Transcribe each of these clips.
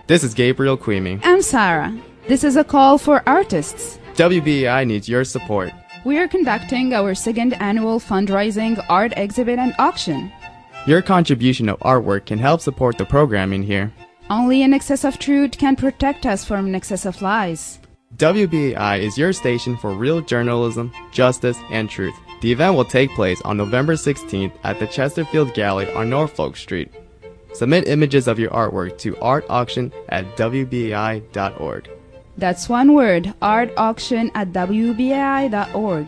This is Gabriel Queemy. I'm Sarah. This is a call for artists. WBAI needs your support. We are conducting our second annual fundraising art exhibit and auction. Your contribution of artwork can help support the programming here. Only an excess of truth can protect us from an excess of lies. WBAI is your station for real journalism, justice, and truth. The event will take place on November 16th at the Chesterfield Gallery on Norfolk Street. Submit images of your artwork to artauction@wbai.org. That's one word, artauction@wbai.org.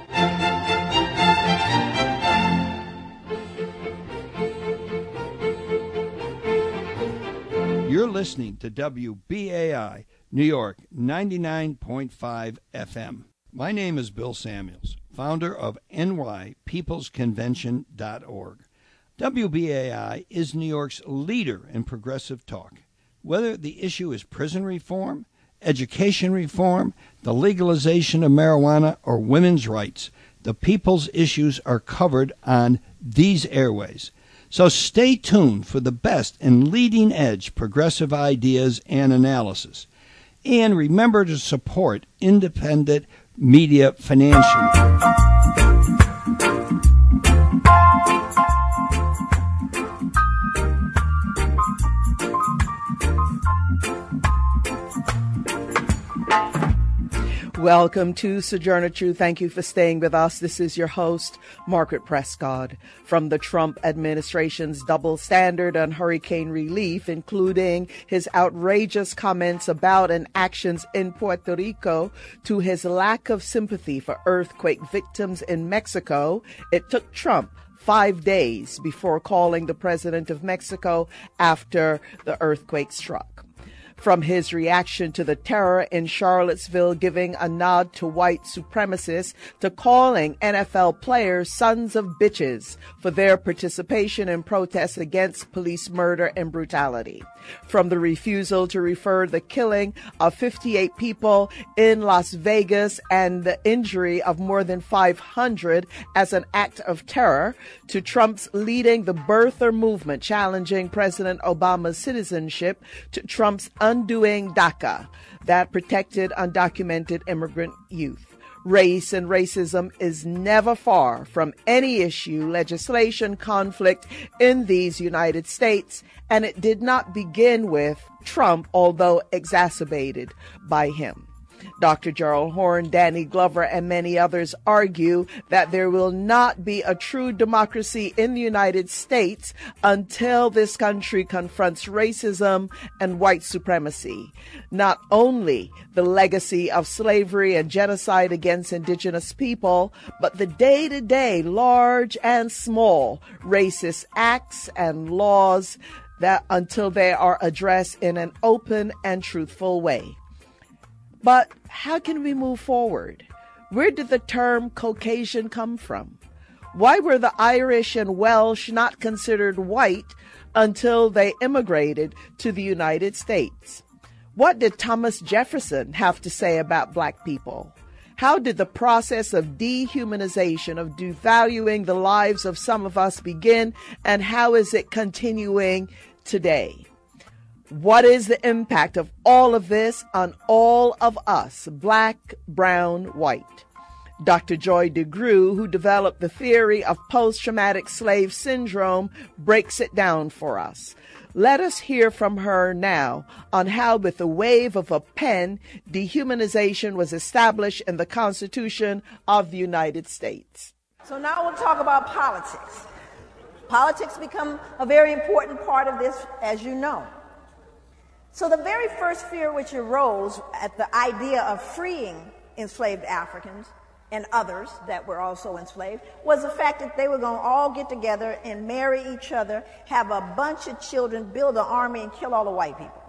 You're listening to WBAI, New York, 99.5 FM. My name is Bill Samuels, founder of nypeoplesconvention.org. WBAI is New York's leader in progressive talk. Whether the issue is prison reform, education reform, the legalization of marijuana, or women's rights, the people's issues are covered on these airways. So stay tuned for the best and leading-edge progressive ideas and analysis. And remember to support independent media financially. Welcome to Sojourner Truth. Thank you for staying with us. This is your host, Margaret Prescott. From the Trump administration's double standard on hurricane relief, including his outrageous comments about and actions in Puerto Rico, to his lack of sympathy for earthquake victims in Mexico, it took Trump 5 days before calling the president of Mexico after the earthquake struck. From his reaction to the terror in Charlottesville, giving a nod to white supremacists, to calling NFL players sons of bitches for their participation in protests against police murder and brutality. From the refusal to refer the killing of 58 people in Las Vegas and the injury of more than 500 as an act of terror, to Trump's leading the birther movement challenging President Obama's citizenship, to Trump's undoing DACA, that protected undocumented immigrant youth. Race and racism is never far from any issue, legislation, conflict in these United States, and it did not begin with Trump, although exacerbated by him. Dr. Gerald Horne, Danny Glover, and many others argue that there will not be a true democracy in the United States until this country confronts racism and white supremacy. Not only the legacy of slavery and genocide against indigenous people, but the day-to-day, large and small, racist acts and laws that until they are addressed in an open and truthful way. But how can we move forward? Where did the term Caucasian come from? Why were the Irish and Welsh not considered white until they immigrated to the United States? What did Thomas Jefferson have to say about black people? How did the process of dehumanization, of devaluing the lives of some of us begin, and how is it continuing today? What is the impact of all of this on all of us, black, brown, white? Dr. Joy DeGruy, who developed the theory of post-traumatic slave syndrome, breaks it down for us. Let us hear from her now on how, with the wave of a pen, dehumanization was established in the Constitution of the United States. So now we'll talk about politics. Politics become a very important part of this, as you know. So the very first fear which arose at the idea of freeing enslaved Africans and others that were also enslaved was the fact that they were going to all get together and marry each other, have a bunch of children, build an army, and kill all the white people.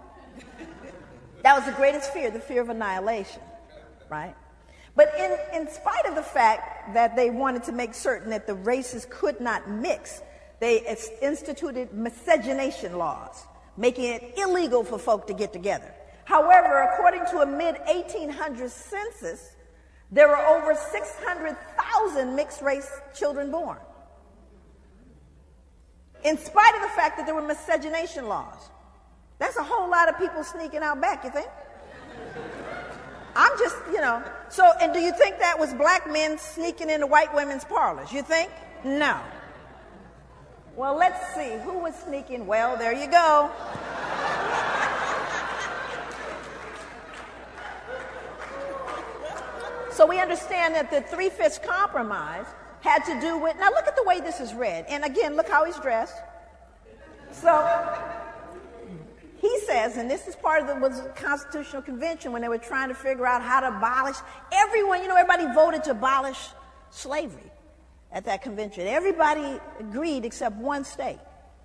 That was the greatest fear, the fear of annihilation, right? But in spite of the fact that they wanted to make certain that the races could not mix, they instituted miscegenation laws, making it illegal for folk to get together. However, according to a mid-1800s census, there were over 600,000 mixed-race children born. In spite of the fact that there were miscegenation laws. That's a whole lot of people sneaking out back, you think? I'm just, So, and do you think that was black men sneaking into white women's parlors? You think? No. Well, let's see. Who was sneaking? Well, there you go. So we understand that the 3/5 compromise had to do with, now look at the way this is read. And again, look how he's dressed. So he says, and this is part of the Constitutional Convention when they were trying to figure out how to abolish, everybody voted to abolish slavery at that convention. Everybody agreed except one state,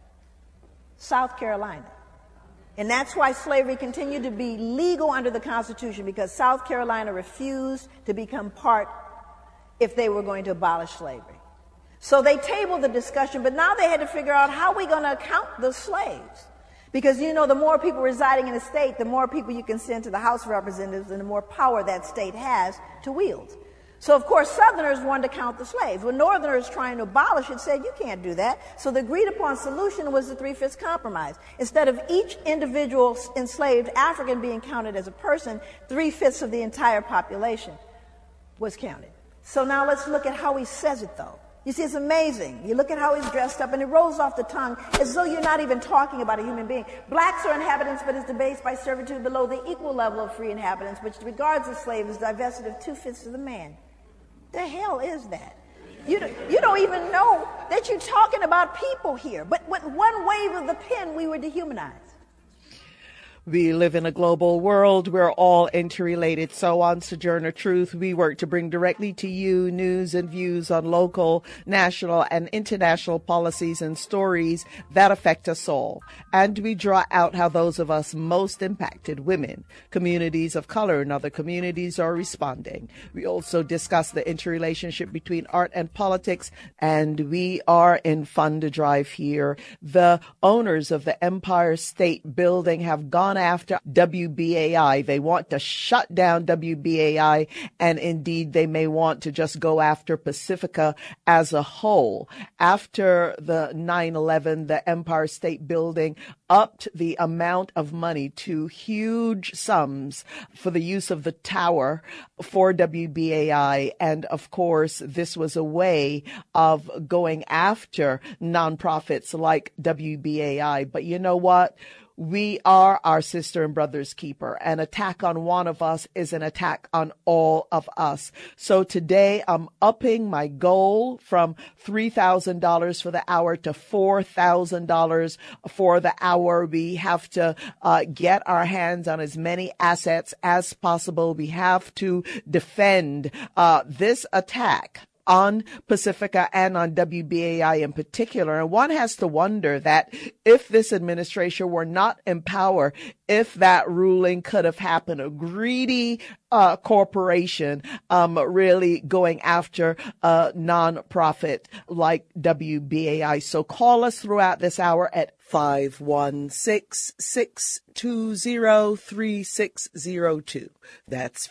South Carolina. And that's why slavery continued to be legal under the Constitution, because South Carolina refused to become part if they were going to abolish slavery. So they tabled the discussion, but now they had to figure out how are we going to count the slaves? Because, the more people residing in a state, the more people you can send to the House of Representatives and the more power that state has to wield. So, of course, Southerners wanted to count the slaves. When Northerners trying to abolish it said, you can't do that. So the agreed-upon solution was the 3/5 compromise. Instead of each individual enslaved African being counted as a person, 3/5 of the entire population was counted. So now let's look at how he says it, though. You see, it's amazing. You look at how he's dressed up, and it rolls off the tongue as though you're not even talking about a human being. Blacks are inhabitants, but is debased by servitude below the equal level of free inhabitants, which regards the slave as divested of 2/5 of the man. The hell is that? You don't even know that you're talking about people here. But with one wave of the pen, we were dehumanized. We live in a global world. We're all interrelated. So on Sojourner Truth, we work to bring directly to you news and views on local, national, and international policies and stories that affect us all. And we draw out how those of us most impacted, women, communities of color, and other communities are responding. We also discuss the interrelationship between art and politics, and we are in Fund Drive here. The owners of the Empire State Building have gone after WBAI. They want to shut down WBAI, and indeed they may want to just go after Pacifica as a whole. After the 9/11, the Empire State Building upped the amount of money to huge sums for the use of the tower for WBAI. And of course, this was a way of going after nonprofits like WBAI. But you know what? We are our sister and brother's keeper. An attack on one of us is an attack on all of us. So today I'm upping my goal from $3,000 for the hour to $4,000 for the hour. We have to get our hands on as many assets as possible. We have to defend this attack on Pacifica and on WBAI in particular. And one has to wonder that if this administration were not in power, if that ruling could have happened, a greedy corporation really going after a nonprofit like WBAI. So call us throughout this hour at 516-620-3602. That's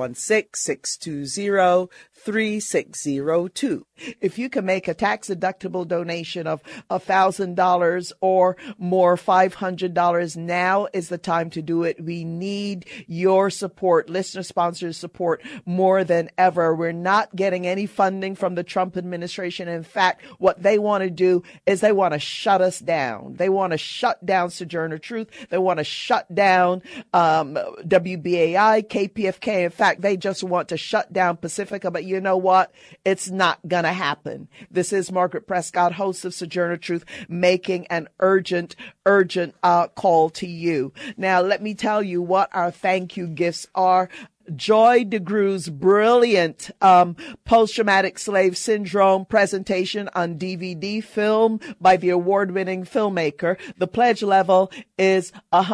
516-620-3602. If you can make a tax-deductible donation of $1,000 or more, $500, now is the time to do it. We need your support, listener-sponsored support, more than ever. We're not getting any funding from the Trump administration. In fact, what they want to do is they want to shut us down. They want to shut down Sojourner Truth. They want to shut down WBAI, KPFK. In fact, they just want to shut down Pacifica. But you know what? It's not going to happen. This is Margaret Prescott, host of Sojourner Truth, making an urgent call to you. Now, let me tell you what our thank you gifts are. Joy DeGrew's brilliant post-traumatic slave syndrome presentation on DVD, film by the award-winning filmmaker. The pledge level is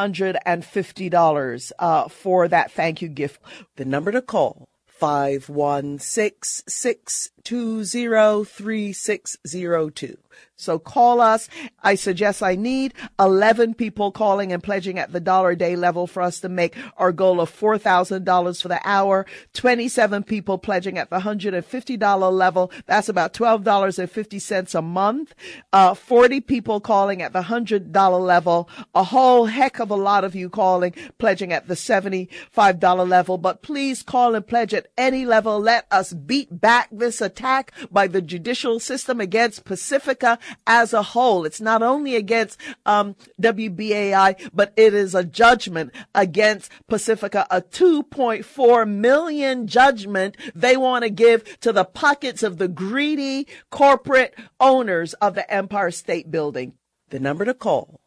$150 for that thank you gift. The number to call, 516-620 866-203602. So call us. I suggest I need 11 people calling and pledging at the $1 a day level for us to make our goal of $4,000 for the hour. 27 people pledging at the $150 level. That's about $12.50 a month. 40 people calling at the $100 level. A whole heck of a lot of you calling, pledging at the $75 level. But please call and pledge at any level. Let us beat back this attack by the judicial system against Pacifica as a whole. It's not only against WBAI, but it is a judgment against Pacifica, a $2.4 million judgment they want to give to the pockets of the greedy corporate owners of the Empire State Building. The number to call,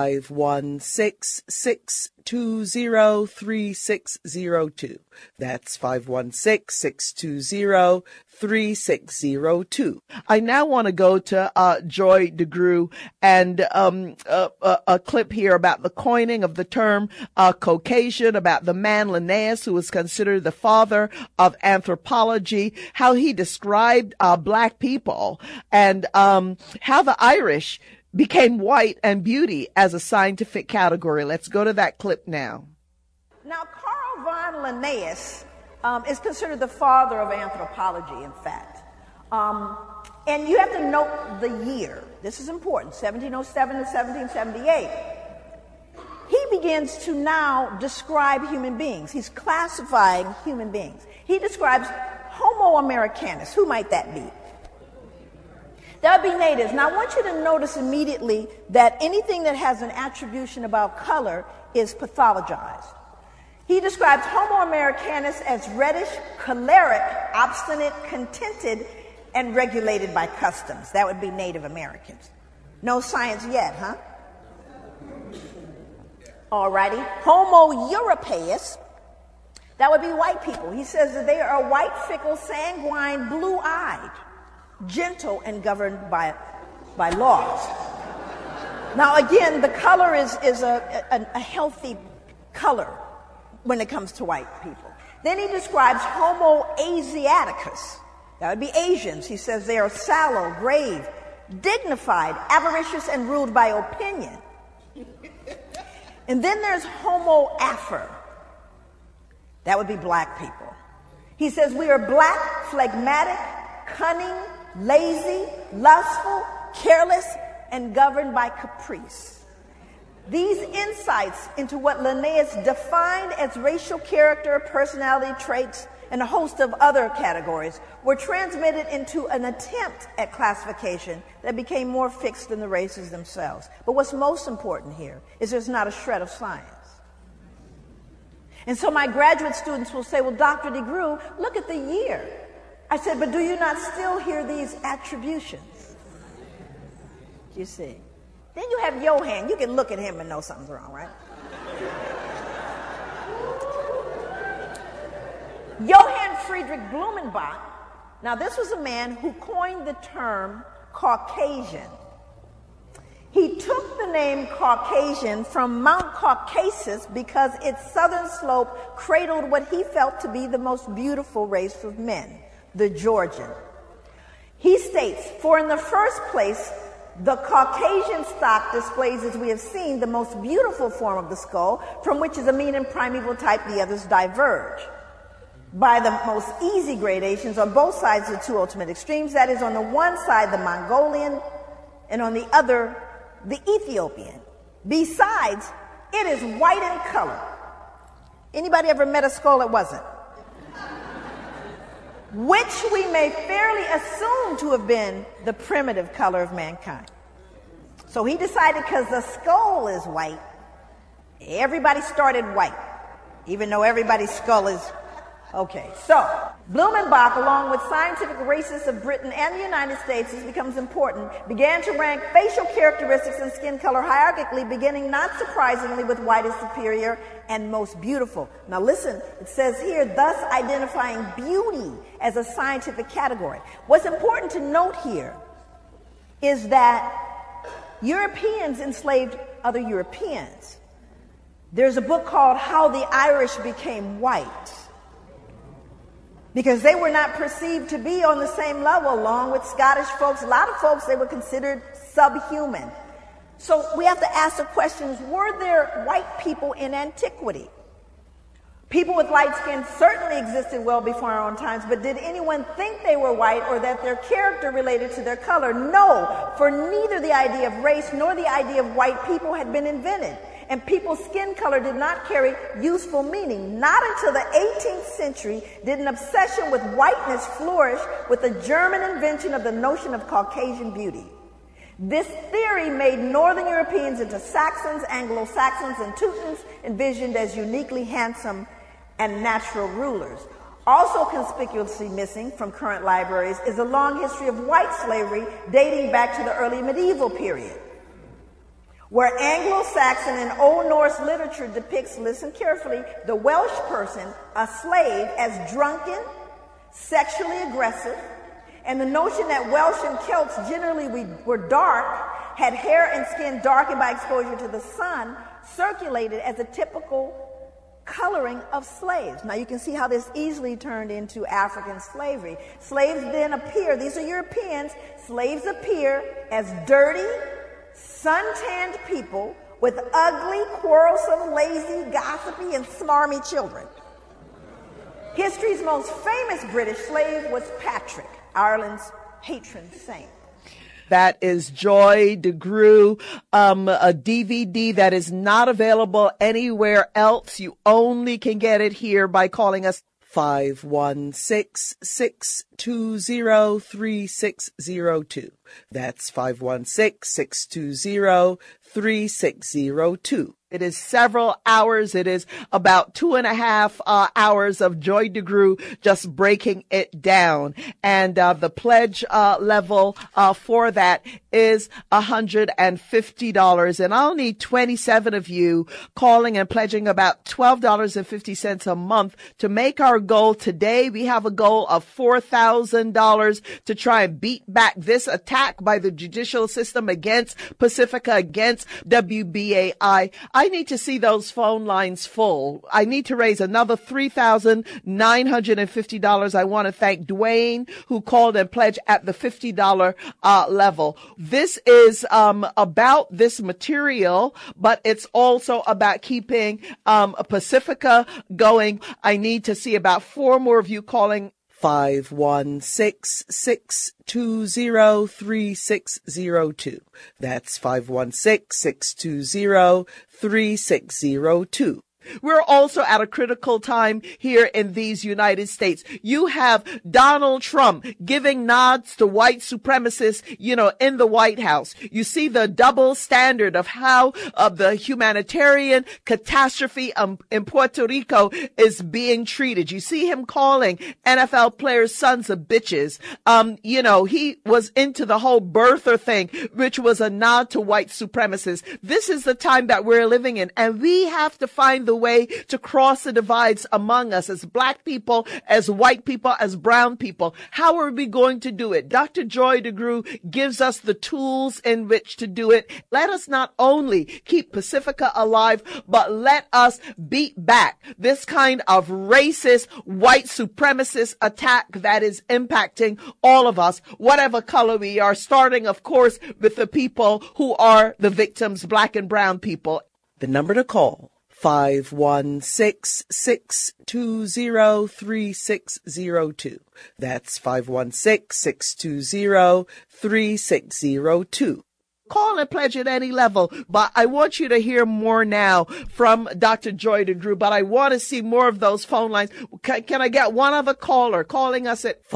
516-620-3602. That's 516-620-3602. I now want to go to Joy DeGruy and a clip here about the coining of the term Caucasian, about the man Linnaeus, who was considered the father of anthropology, how he described black people, and how the Irish became white and beauty as a scientific category. Let's go to that clip now. Now, Carl von Linnaeus is considered the father of anthropology, in fact. And you have to note the year. This is important, 1707 to 1778. He begins to now describe human beings. He's classifying human beings. He describes Homo americanus. Who might that be? That would be natives. Now, I want you to notice immediately that anything that has an attribution about color is pathologized. He describes Homo americanus as reddish, choleric, obstinate, contented, and regulated by customs. That would be Native Americans. No science yet, huh? All righty. Homo europaeus, that would be white people. He says that they are white, fickle, sanguine, blue-eyed, gentle, and governed by laws. Now, again, the color is a healthy color when it comes to white people. Then he describes Homo Asiaticus. That would be Asians. He says they are sallow, grave, dignified, avaricious, and ruled by opinion. And then there's Homo Afer. That would be black people. He says we are black, phlegmatic, cunning, lazy, lustful, careless, and governed by caprice. These insights into what Linnaeus defined as racial character, personality traits, and a host of other categories were transmitted into an attempt at classification that became more fixed than the races themselves. But what's most important here is there's not a shred of science. And so my graduate students will say, well, Dr. DeGruy, look at the year. I said, but do you not still hear these attributions? You see. Then you have Johann. You can look at him and know something's wrong, right? Johann Friedrich Blumenbach. Now, this was a man who coined the term Caucasian. He took the name Caucasian from Mount Caucasus because its southern slope cradled what he felt to be the most beautiful race of men, the Georgian. He states, for in the first place, the Caucasian stock displays, as we have seen, the most beautiful form of the skull, from which is a mean and primeval type, the others diverge by the most easy gradations on both sides of the two ultimate extremes. That is, on the one side, the Mongolian, and on the other, the Ethiopian. Besides, it is white in color. Anybody ever met a skull that wasn't? Which we may fairly assume to have been the primitive color of mankind. So he decided because the skull is white, everybody started white, even though everybody's skull is okay. So Blumenbach, along with scientific racists of Britain and the United States, this becomes important, began to rank facial characteristics and skin color hierarchically, beginning not surprisingly with white as superior and most beautiful. Now listen, it says here, thus identifying beauty as a scientific category. What's important to note here is that Europeans enslaved other Europeans. There's a book called How the Irish Became White. because they were not perceived to be on the same level, along with Scottish folks. A lot of folks, they were considered subhuman. So we have to ask the questions, were there white people in antiquity? People with light skin certainly existed well before our own times, but did anyone think they were white or that their character related to their color? No, for neither the idea of race nor the idea of white people had been invented. And people's skin color did not carry useful meaning. Not until the 18th century did an obsession with whiteness flourish with the German invention of the notion of Caucasian beauty. This theory made Northern Europeans into Saxons, Anglo-Saxons, and Teutons envisioned as uniquely handsome and natural rulers. Also conspicuously missing from current libraries is a long history of white slavery dating back to the early medieval period, where Anglo-Saxon and Old Norse literature depicts, listen carefully, the Welsh person, a slave, as drunken, sexually aggressive, and the notion that Welsh and Celts generally were dark, had hair and skin darkened by exposure to the sun, circulated as a typical coloring of slaves. Now you can see how this easily turned into African slavery. Slaves then appear, these are Europeans, slaves appear as dirty, suntanned people with ugly, quarrelsome, lazy, gossipy, and smarmy children. History's most famous British slave was Patrick, Ireland's patron saint. That is Joy DeGruy, a DVD that is not available anywhere else. You only can get it here by calling us 516-620-3602. That's 516-620-3602. It is several hours. It is about 2.5 hours of Joy DeGruy just breaking it down. And the pledge level for that is $150. And I'll need 27 of you calling and pledging about $12.50 a month to make our goal today. We have a goal of $4,000 to try and beat back this attack by the judicial system against Pacifica, against WBAI. I need to see those phone lines full. I need to raise another $3,950. I want to thank Dwayne, who called and pledged at the $50 level. This is about this material, but it's also about keeping Pacifica going. I need to see about 4 more of you calling 516-620-3602. That's 516-620-3602. We're also at a critical time here in these United States. You have Donald Trump giving nods to white supremacists, in the White House. You see the double standard of how the humanitarian catastrophe in Puerto Rico is being treated. You see him calling NFL players sons of bitches. He was into the whole birther thing, which was a nod to white supremacists. This is the time that we're living in, and we have to find the way to cross the divides among us as black people, as white people, as brown people. How are we going to do it? Dr. Joy DeGruy gives us the tools in which to do it. Let us not only keep Pacifica alive, but let us beat back this kind of racist, white supremacist attack that is impacting all of us, whatever color we are, starting, of course, with the people who are the victims, black and brown people. The number to call, 516-620-3602. That's 516-620-3602. Call and pledge at any level, but I want you to hear more now from Dr. Joy DeGruy, but I want to see more of those phone lines. Can I get one other caller calling us at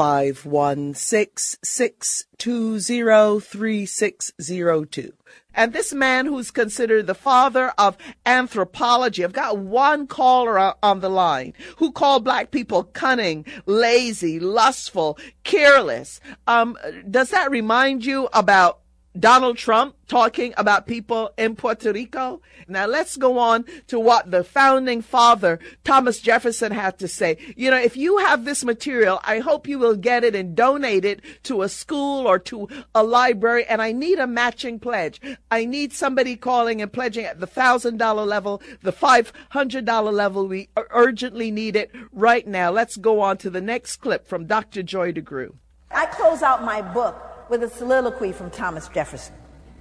516-620-3602? And this man who's considered the father of anthropology, I've got one caller on the line who called black people cunning, lazy, lustful, careless. Does that remind you about Donald Trump talking about people in Puerto Rico. Now let's go on to what the founding father, Thomas Jefferson, had to say. You know, if you have this material, I hope you will get it and donate it to a school or to a library. And I need a matching pledge. I need somebody calling and pledging at the $1,000 level, the $500 level. We urgently need it right now. Let's go on to the next clip from Dr. Joy DeGruy. I close out my book with a soliloquy from Thomas Jefferson.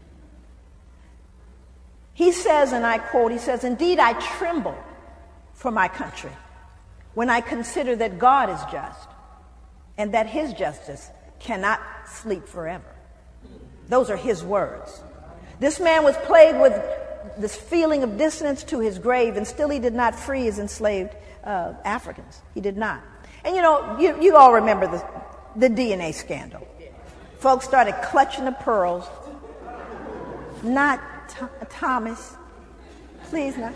He says, and I quote, he says, "Indeed, I tremble for my country when I consider that God is just and that his justice cannot sleep forever." Those are his words. This man was plagued with this feeling of dissonance to his grave, and still he did not free his enslaved Africans. He did not. And you know, you all remember the DNA scandal. Folks started clutching the pearls. Not Thomas. Please not.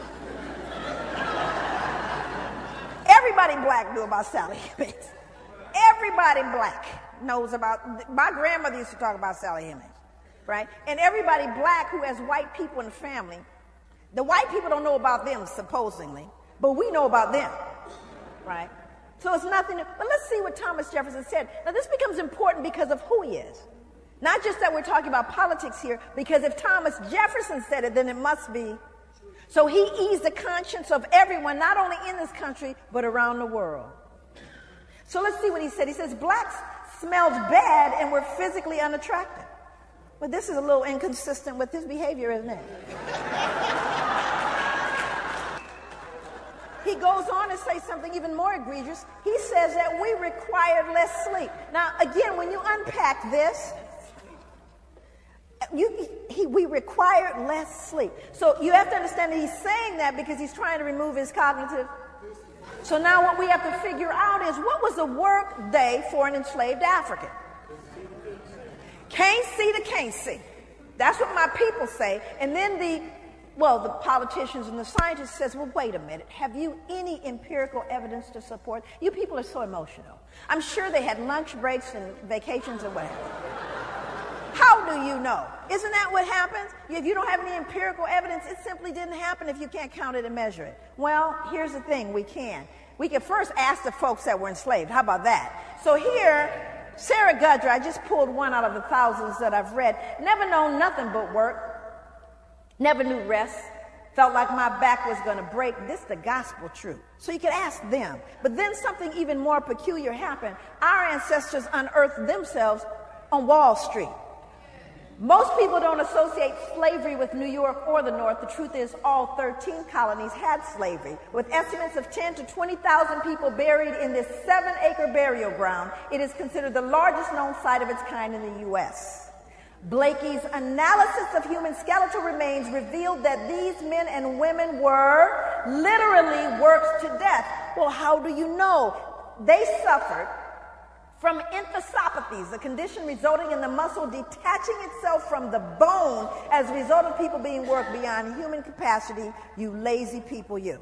Everybody black knew about Sally Hemings. Everybody black knows about, my grandmother used to talk about Sally Hemings, right? And everybody black who has white people in the family, the white people don't know about them supposedly, but we know about them, right? So it's nothing new. But let's see what Thomas Jefferson said. Now this becomes important because of who he is. Not just that we're talking about politics here, because if Thomas Jefferson said it, then it must be. So he eased the conscience of everyone, not only in this country, but around the world. So let's see what he said. He says, blacks smelled bad and were physically unattractive. Well, this is a little inconsistent with his behavior, isn't it? He goes on to say something even more egregious. He says that we required less sleep. Now, again, when you unpack this, we required less sleep. So you have to understand that he's saying that because he's trying to remove his cognitive. So now what we have to figure out is, what was a work day for an enslaved African? Can't see to can't see. That's what my people say. And then the politicians and the scientists says, well, wait a minute. Have you any empirical evidence to support? You people are so emotional. I'm sure they had lunch breaks and vacations and whatever. How do you know? Isn't that what happens? If you don't have any empirical evidence, it simply didn't happen if you can't count it and measure it. Well, here's the thing, we can. We can first ask the folks that were enslaved. How about that? So here, Sarah Gudger, I just pulled one out of the thousands that I've read, never known nothing but work, never knew rest, felt like my back was going to break. This is the gospel truth. So you could ask them. But then something even more peculiar happened. Our ancestors unearthed themselves on Wall Street. Most people don't associate slavery with New York or the North. The truth is, all 13 colonies had slavery. With estimates of 10 to 20,000 people buried in this 7-acre burial ground, it is considered the largest known site of its kind in the U.S. Blakey's analysis of human skeletal remains revealed that these men and women were literally worked to death. Well, how do you know? They suffered from enthesopathies, a condition resulting in the muscle detaching itself from the bone as a result of people being worked beyond human capacity. You lazy people, you.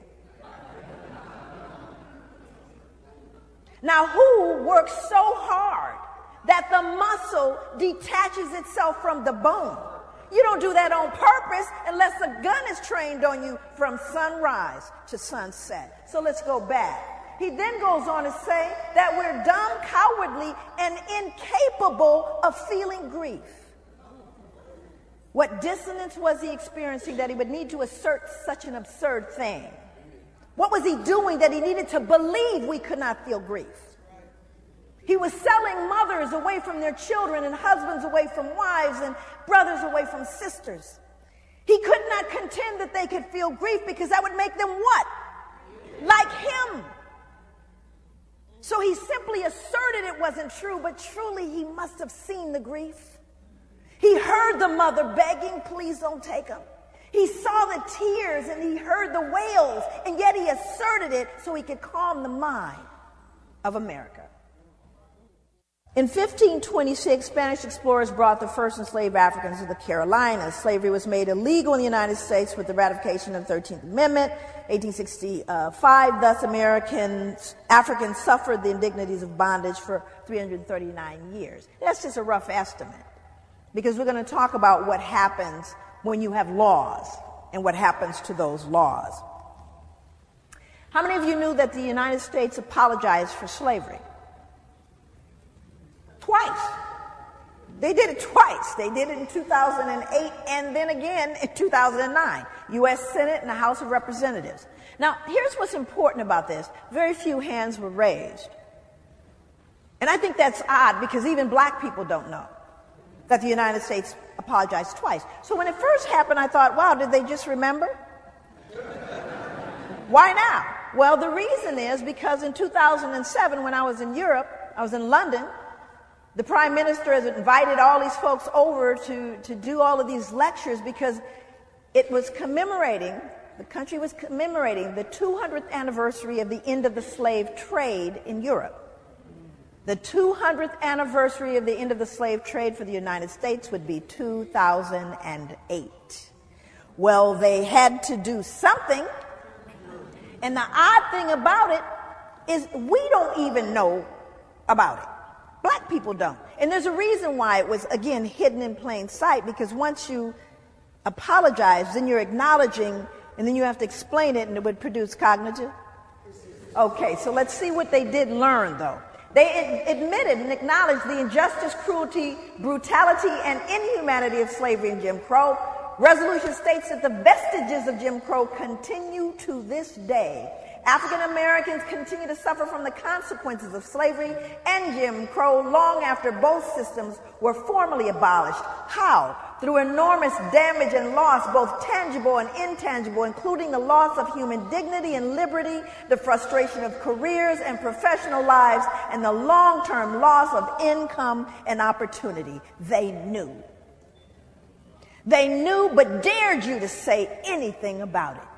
Now, who works so hard that the muscle detaches itself from the bone? You don't do that on purpose unless a gun is trained on you from sunrise to sunset. So let's go back. He then goes on to say that we're dumb, cowardly, and incapable of feeling grief. What dissonance was he experiencing that he would need to assert such an absurd thing? What was he doing that he needed to believe we could not feel grief? He was selling mothers away from their children and husbands away from wives and brothers away from sisters. He could not contend that they could feel grief because that would make them what? Like him. So he simply asserted it wasn't true, but truly he must have seen the grief. He heard the mother begging, please don't take him. He saw the tears and he heard the wails, and yet he asserted it so he could calm the mind of America. In 1526, Spanish explorers brought the first enslaved Africans to the Carolinas. Slavery was made illegal in the United States with the ratification of the 13th Amendment, 1865. Thus, Africans suffered the indignities of bondage for 339 years. That's just a rough estimate. because we're going to talk about what happens when you have laws and what happens to those laws. How many of you knew that the United States apologized for slavery? Twice. They did it twice. They did it in 2008 and then again in 2009. U.S. Senate and the House of Representatives. Now, here's what's important about this. Very few hands were raised. And I think that's odd because even black people don't know that the United States apologized twice. So when it first happened, I thought, wow, did they just remember? Why now? Well, the reason is because in 2007, when I was in Europe, I was in London, the Prime Minister has invited all these folks over to do all of these lectures because it was commemorating, the country was commemorating the 200th anniversary of the end of the slave trade in Europe. The 200th anniversary of the end of the slave trade for the United States would be 2008. Well, they had to do something. And the odd thing about it is we don't even know about it. Black people don't. And there's a reason why it was, again, hidden in plain sight, because once you apologize, then you're acknowledging, and then you have to explain it, and it would produce cognitive. Okay, so let's see what they did learn, though. They admitted and acknowledged the injustice, cruelty, brutality, and inhumanity of slavery and Jim Crow. Resolution states that the vestiges of Jim Crow continue to this day. African Americans continue to suffer from the consequences of slavery and Jim Crow long after both systems were formally abolished. How? Through enormous damage and loss, both tangible and intangible, including the loss of human dignity and liberty, the frustration of careers and professional lives, and the long-term loss of income and opportunity. They knew. They knew but dared you to say anything about it.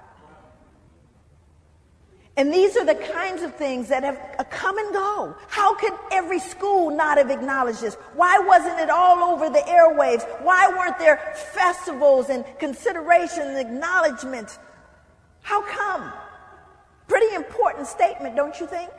And these are the kinds of things that have come and go. How could every school not have acknowledged this? Why wasn't it all over the airwaves? Why weren't there festivals and consideration and acknowledgement? How come? Pretty important statement, don't you think?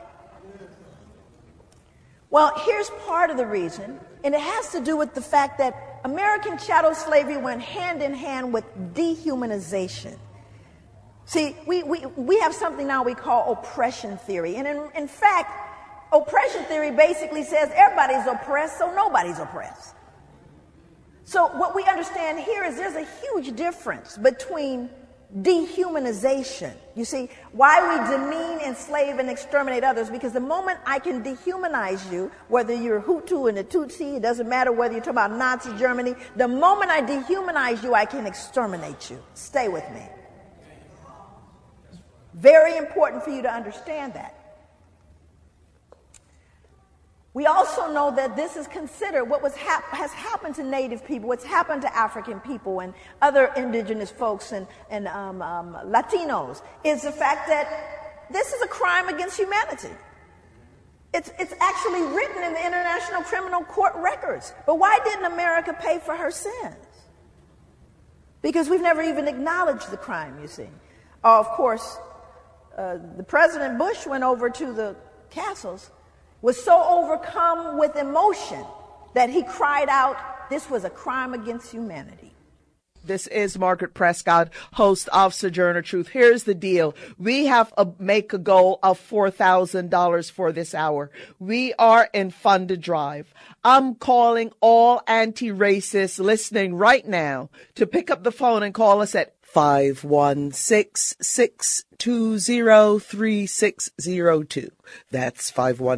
Well, here's part of the reason, and it has to do with the fact that American chattel slavery went hand in hand with dehumanization. See, we have something now we call oppression theory. And in fact, oppression theory basically says everybody's oppressed, so nobody's oppressed. So what we understand here is there's a huge difference between dehumanization. You see, why we demean, enslave, and exterminate others, because the moment I can dehumanize you, whether you're Hutu and a Tutsi, it doesn't matter whether you're talking about Nazi Germany, the moment I dehumanize you, I can exterminate you. Stay with me. Very important for you to understand that. We also know that this is considered what has happened to Native people, what's happened to African people and other indigenous folks and Latinos, is the fact that this is a crime against humanity. It's actually written in the International Criminal Court records. But why didn't America pay for her sins? Because we've never even acknowledged the crime, you see. Of course, the President Bush went over to the castles, was so overcome with emotion that he cried out, this was a crime against humanity. This is Margaret Prescott, host of Sojourner Truth. Here's the deal. We have to make a goal of $4,000 for this hour. We are in Fund a Drive. I'm calling all anti-racists listening right now to pick up the phone and call us at 516-620-3602. That's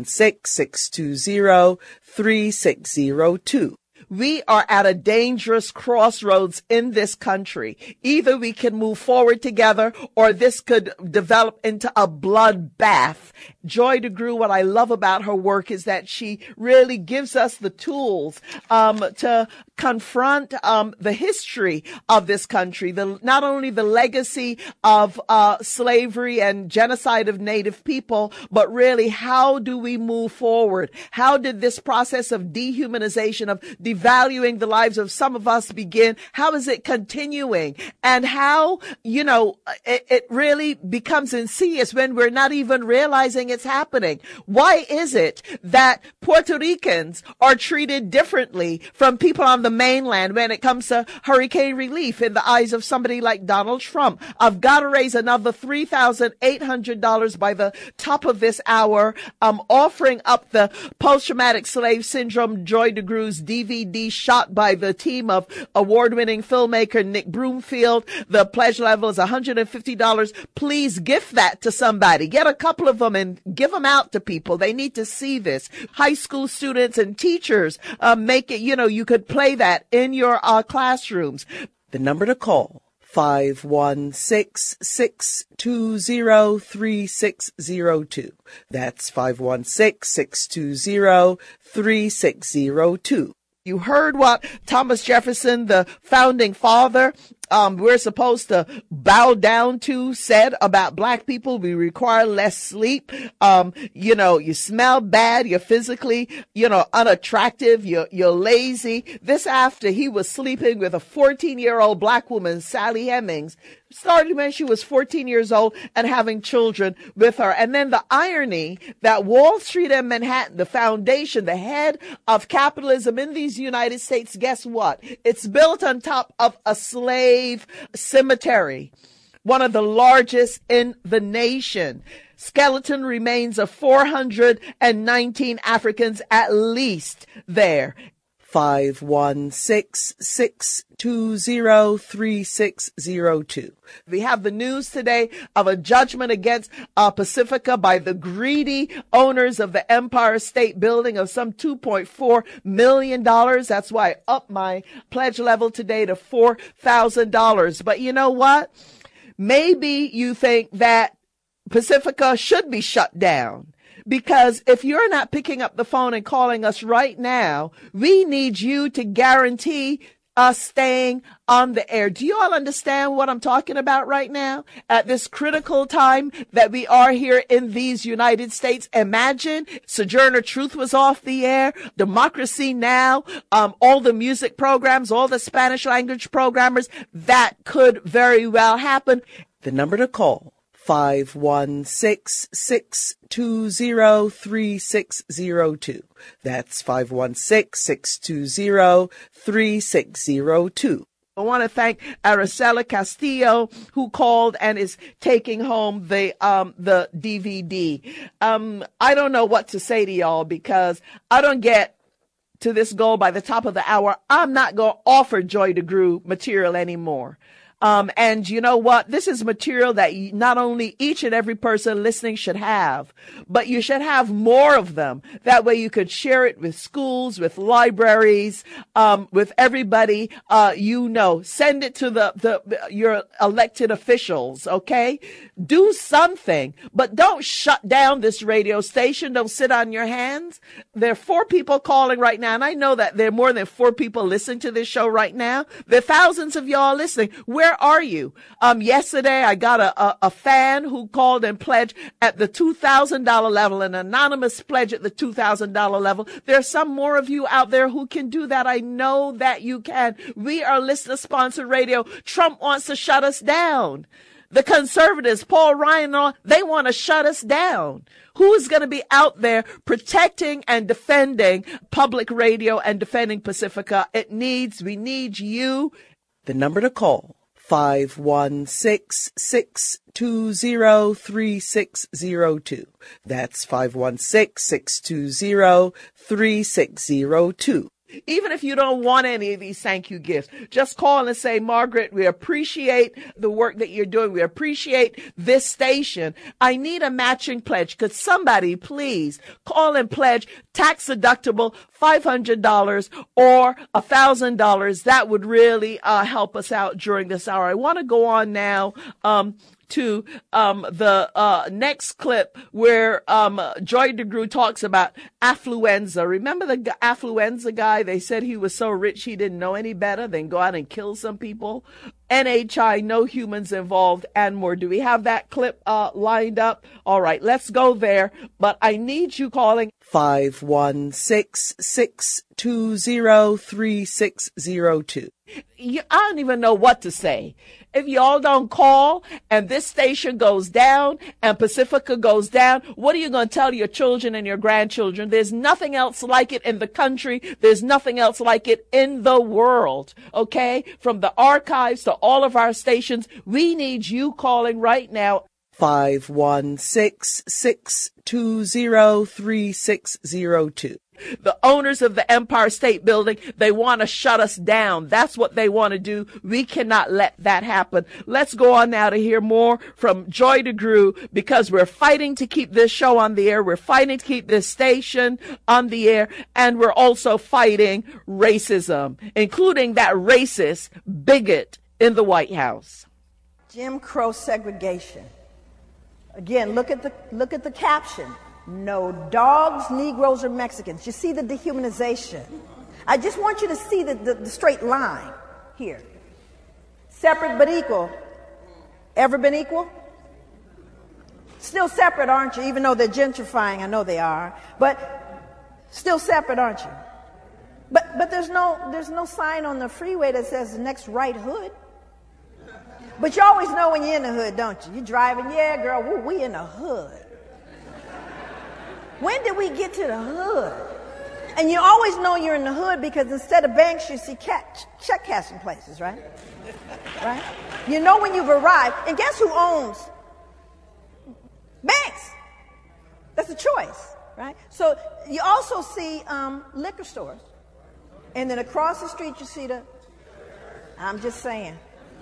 516-620-3602. We are at a dangerous crossroads in this country. Either we can move forward together or this could develop into a bloodbath. Joy DeGruy, what I love about her work is that she really gives us the tools to confront the history of this country, not only the legacy of slavery and genocide of Native people, but really how do we move forward? How did this process of dehumanization, of devaluing the lives of some of us begin? How is it continuing? And how, it really becomes insidious when we're not even realizing saying it's happening. Why is it that Puerto Ricans are treated differently from people on the mainland when it comes to hurricane relief in the eyes of somebody like Donald Trump? I've got to raise another $3,800 by the top of this hour, offering up the Post-Traumatic Slave Syndrome Joy DeGruy's DVD shot by the team of award-winning filmmaker Nick Broomfield. The pledge level is $150. Please gift that to somebody. Get a couple of them and give them out to people. They need to see this. High school students and teachers, make it, you could play that in your classrooms. The number to call, 516-620-3602. That's 516-620-3602. You heard what Thomas Jefferson, the founding father, we're supposed to bow down to, said about black people. We require less sleep. You smell bad. You're physically, unattractive. You're lazy. This after he was sleeping with a 14-year-old black woman, Sally Hemings, started when she was 14 years old and having children with her. And then the irony that Wall Street and Manhattan, the foundation, the head of capitalism in these United States, guess what? It's built on top of a slave cemetery, one of the largest in the nation. Skeleton remains of 419 Africans at least there. 516-620-3602. We have the news today of a judgment against Pacifica by the greedy owners of the Empire State Building of some $2.4 million. That's why I upped my pledge level today to $4,000. But you know what? Maybe you think that Pacifica should be shut down. Because if you're not picking up the phone and calling us right now, we need you to guarantee us staying on the air. Do you all understand what I'm talking about right now? At this critical time that we are here in these United States, imagine Sojourner Truth was off the air, Democracy Now!, all the music programs, all the Spanish language programmers. That could very well happen. The number to call, 516-620-3602. That's 516-620-3602. I want to thank Araceli Castillo, who called and is taking home the DVD. I don't know what to say to y'all because I don't get to this goal by the top of the hour. I'm not going to offer Joy DeGruy material anymore. And you know what? This is material that not only each and every person listening should have, but you should have more of them. That way you could share it with schools, with libraries, with everybody, Send it to your elected officials, okay? Do something, but don't shut down this radio station. Don't sit on your hands. There are 4 people calling right now, and I know that there are more than 4 people listening to this show right now. There are thousands of y'all listening. Where are you? Yesterday I got a fan who called and pledged at the $2,000 level, an anonymous pledge at the $2,000 level. There are some more of you out there who can do that. I know that you can. We are listener-sponsored radio. Trump wants to shut us down. The conservatives, Paul Ryan, they want to shut us down. Who is going to be out there protecting and defending public radio and defending Pacifica? We need you. The number to call, 516-620-3602. That's 516-620-3602. Even if you don't want any of these thank you gifts, just call and say, Margaret, we appreciate the work that you're doing. We appreciate this station. I need a matching pledge. Could somebody please call and pledge tax deductible $500 or $1,000? That would really help us out during this hour. I want to go on now to the next clip where Joy DeGruy talks about affluenza. Remember the affluenza guy? They said he was so rich he didn't know any better than go out and kill some people. NHI, no humans involved, and more. Do we have that clip lined up? All right, let's go there. But I need you calling 516-620-3602. I don't even know what to say. If y'all don't call and this station goes down and Pacifica goes down, what are you going to tell your children and your grandchildren? There's nothing else like it in the country. There's nothing else like it in the world. Okay? From the archives to all of our stations, we need you calling right now. 516-620-3602. The owners of the Empire State Building, they want to shut us down. That's what they want to do. We cannot let that happen. Let's go on now to hear more from Joy DeGruy, because we're fighting to keep this show on the air. We're fighting to keep this station on the air. And we're also fighting racism, including that racist bigot in the White House. Jim Crow segregation. Again, look at the caption. No dogs, Negroes, or Mexicans. You see the dehumanization. I just want you to see the straight line here. Separate but equal. Ever been equal? Still separate, aren't you? Even though they're gentrifying, I know they are. But still separate, aren't you? But there's no sign on the freeway that says the next right hood. But you always know when you're in the hood, don't you? You're driving, yeah, girl, woo, we in the hood. When did we get to the hood? And you always know you're in the hood because instead of banks, you see check cashing places, right? Right? You know when you've arrived. And guess who owns banks? That's a choice, right? So you also see liquor stores. And then across the street, you see I'm just saying.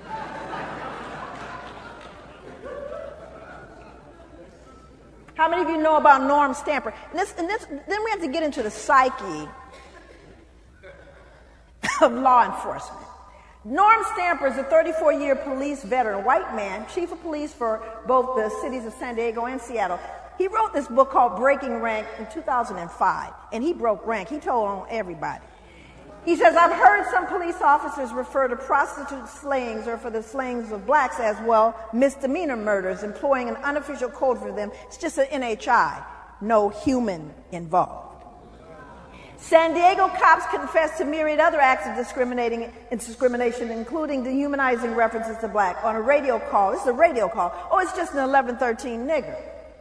How many of you know about Norm Stamper? Then we have to get into the psyche of law enforcement. Norm Stamper is a 34-year police veteran, white man, chief of police for both the cities of San Diego and Seattle. He wrote this book called Breaking Rank in 2005, and he broke rank. He told on everybody. He says, I've heard some police officers refer to prostitute slayings, or for the slayings of blacks as well, misdemeanor murders, employing an unofficial code for them. It's just an NHI, no human involved. San Diego cops confessed to myriad other acts of discrimination, including dehumanizing references to black on a radio call. This is a radio call. Oh, it's just an 1113 nigger.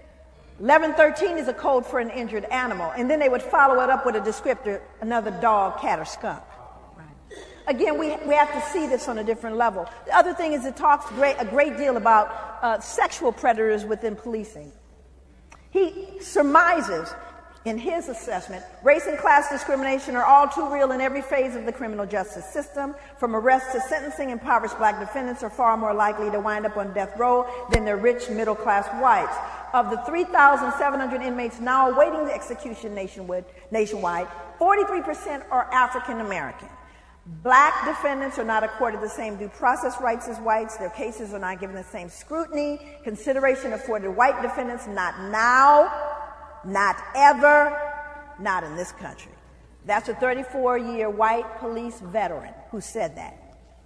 1113 is a code for an injured animal. And then they would follow it up with a descriptor, another dog, cat, or skunk. Right. Again, we have to see this on a different level. The other thing is it talks a great deal about sexual predators within policing. He surmises in his assessment, race and class discrimination are all too real in every phase of the criminal justice system. From arrest to sentencing, impoverished black defendants are far more likely to wind up on death row than their rich middle-class whites. Of the 3,700 inmates now awaiting the execution nationwide, 43% are African American. Black defendants are not accorded the same due process rights as whites. Their cases are not given the same scrutiny. Consideration afforded white defendants, not now, not ever, not in this country. That's a 34-year white police veteran who said that.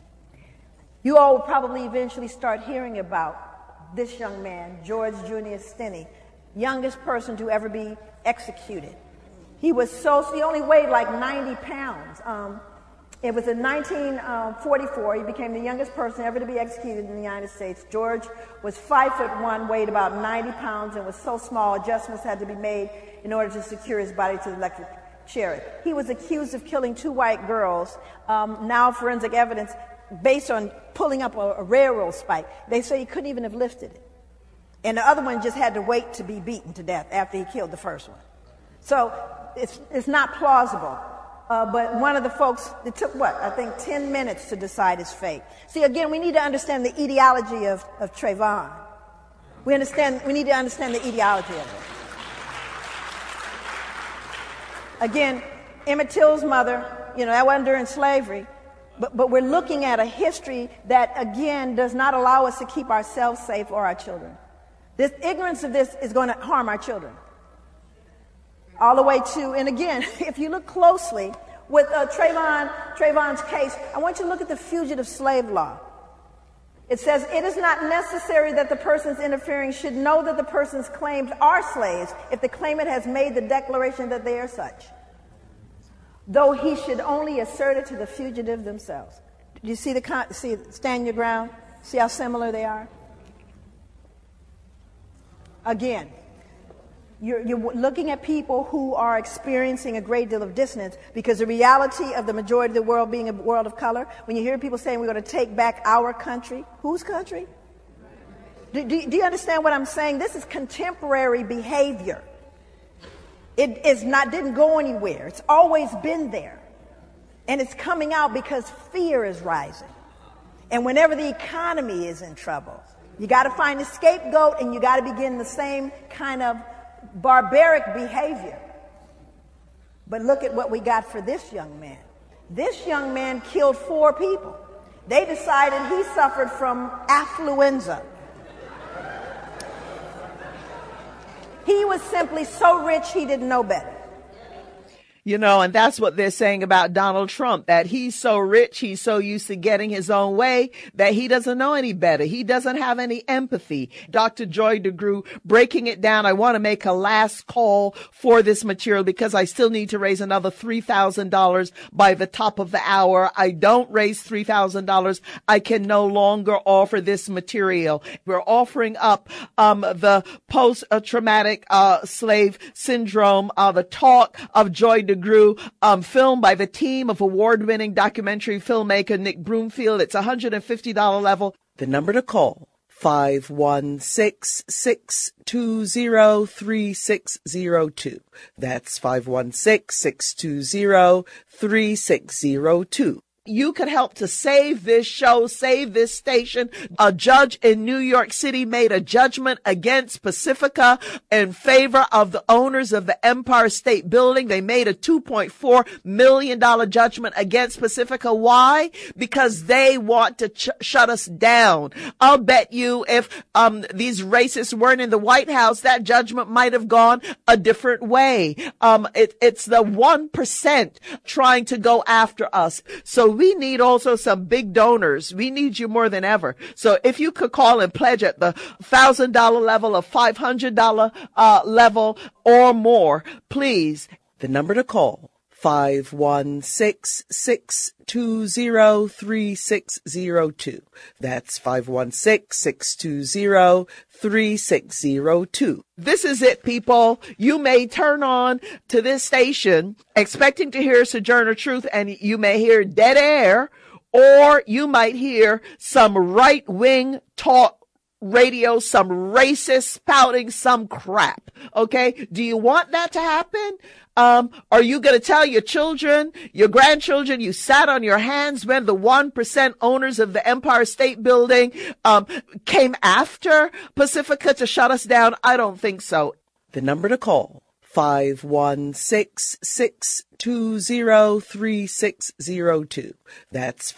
You all will probably eventually start hearing about this young man, George Junius Stinney, youngest person to ever be executed. He only weighed like 90 pounds. It was in 1944, he became the youngest person ever to be executed in the United States. George was 5'1", weighed about 90 pounds, and was so small, adjustments had to be made in order to secure his body to the electric chair. He was accused of killing 2 white girls. Now forensic evidence, based on pulling up a railroad spike, they say he couldn't even have lifted it. And the other one just had to wait to be beaten to death after he killed the first one. So it's not plausible. But one of the folks, it took 10 minutes to decide his fate. See, again, we need to understand the ideology of Trayvon. We need to understand the ideology of it. Again, Emmett Till's mother, that wasn't during slavery. But we're looking at a history that, again, does not allow us to keep ourselves safe or our children. This ignorance of this is going to harm our children. All the way to, and again, if you look closely with Trayvon's case, I want you to look at the fugitive slave law. It says, it is not necessary that the persons interfering should know that the persons claimed are slaves if the claimant has made the declaration that they are such, though he should only assert it to the fugitive themselves. Do you see stand your ground? See how similar they are? Again, you're looking at people who are experiencing a great deal of dissonance because the reality of the majority of the world being a world of color, when you hear people saying we're going to take back our country, whose country? Do you understand what I'm saying? This is contemporary behavior. It didn't go anywhere. It's always been there. And it's coming out because fear is rising. And whenever the economy is in trouble, you got to find a scapegoat and you got to begin the same kind of barbaric behavior. But look at what we got for this young man. This young man killed 4 people. They decided he suffered from affluenza. He was simply so rich he didn't know better. You know, and that's what they're saying about Donald Trump, that he's so rich, he's so used to getting his own way that he doesn't know any better. He doesn't have any empathy. Dr. Joy DeGruy, breaking it down, I want to make a last call for this material because I still need to raise another $3,000 by the top of the hour. I don't raise $3,000. I can no longer offer this material. We're offering up the post-traumatic slave syndrome, the talk of Joy DeGruy, filmed by the team of award-winning documentary filmmaker Nick Broomfield. It's $150 level. The number to call, 516-620-3602. That's 516-620-3602. You could help to save this show, save this station. A judge in New York City made a judgment against Pacifica in favor of the owners of the Empire State Building. They made a $2.4 million judgment against Pacifica. Why? Because they want to shut us down. I'll bet you if these racists weren't in the White House, that judgment might have gone a different way. It's the 1% trying to go after us. So we need also some big donors. We need you more than ever. So if you could call and pledge at the $1,000 level, or $500 level or more, please. The number to call, 516-620-3602. That's 516-620-3602. This is it, people. You may turn on to this station expecting to hear Sojourner Truth, and you may hear dead air, or you might hear some right-wing talk radio, some racist spouting some crap. Okay? Do you want that to happen? Are you going to tell your children, your grandchildren, you sat on your hands when the 1% owners of the Empire State Building came after Pacifica to shut us down? I don't think so. The number to call, 516-620-3602. That's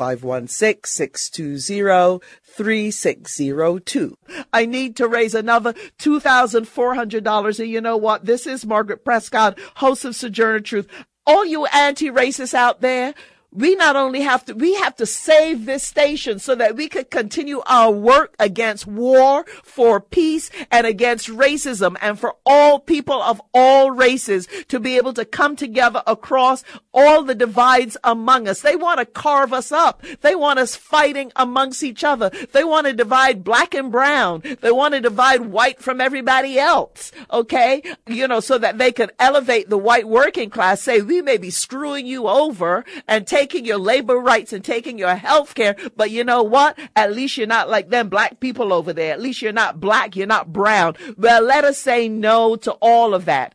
516-620-3602. I need to raise another $2,400. And you know what? This is Margaret Prescott, host of Sojourner Truth. All you anti-racists out there, we have to save this station so that we could continue our work against war, for peace, and against racism, and for all people of all races to be able to come together across all the divides among us. They want to carve us up. They want us fighting amongst each other. They want to divide black and brown. They want to divide white from everybody else. Okay? So that they can elevate the white working class, say we may be screwing you over and taking your labor rights and taking your health care, but you know what? At least you're not like them black people over there. At least you're not black, you're not brown. Well, let us say no to all of that.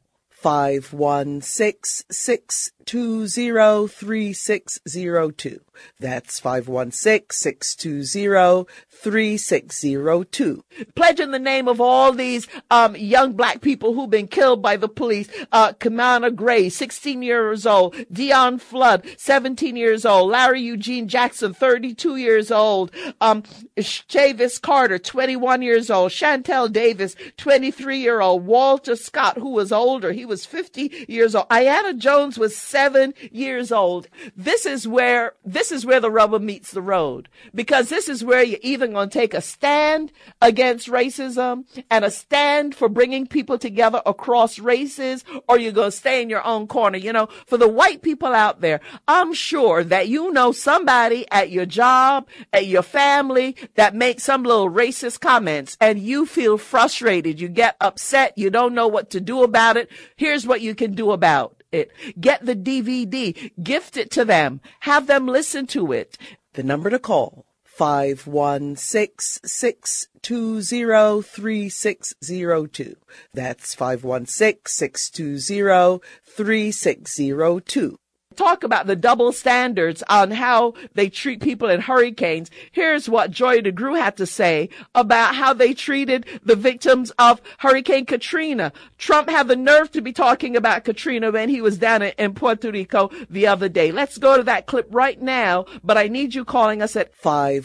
516-620-3602. That's 516-620-3602. Pledge in the name of all these young black people who've been killed by the police. Kamana Gray, 16 years old. Dion Flood, 17 years old. Larry Eugene Jackson, 32 years old. Chavis Carter, 21 years old. Chantel Davis, 23-year-old. Walter Scott, who was older, he was 50 years old. Ayanna Jones was 7 years old. This is where the rubber meets the road, because this is where you're either going to take a stand against racism and a stand for bringing people together across races, or you're going to stay in your own corner. You know, for the white people out there, I'm sure that you know somebody at your job, at your family, that makes some little racist comments, and you feel frustrated. You get upset. You don't know what to do about it. Here's what you can do about it. Get the DVD, gift it to them, have them listen to it. The number to call, 516-620-3602. That's 516-620-3602. Talk about the double standards on how they treat people in hurricanes. Here's what Joy DeGruy had to say about how they treated the victims of Hurricane Katrina. Trump had the nerve to be talking about Katrina when he was down in Puerto Rico the other day. Let's go to that clip right now, but I need you calling us at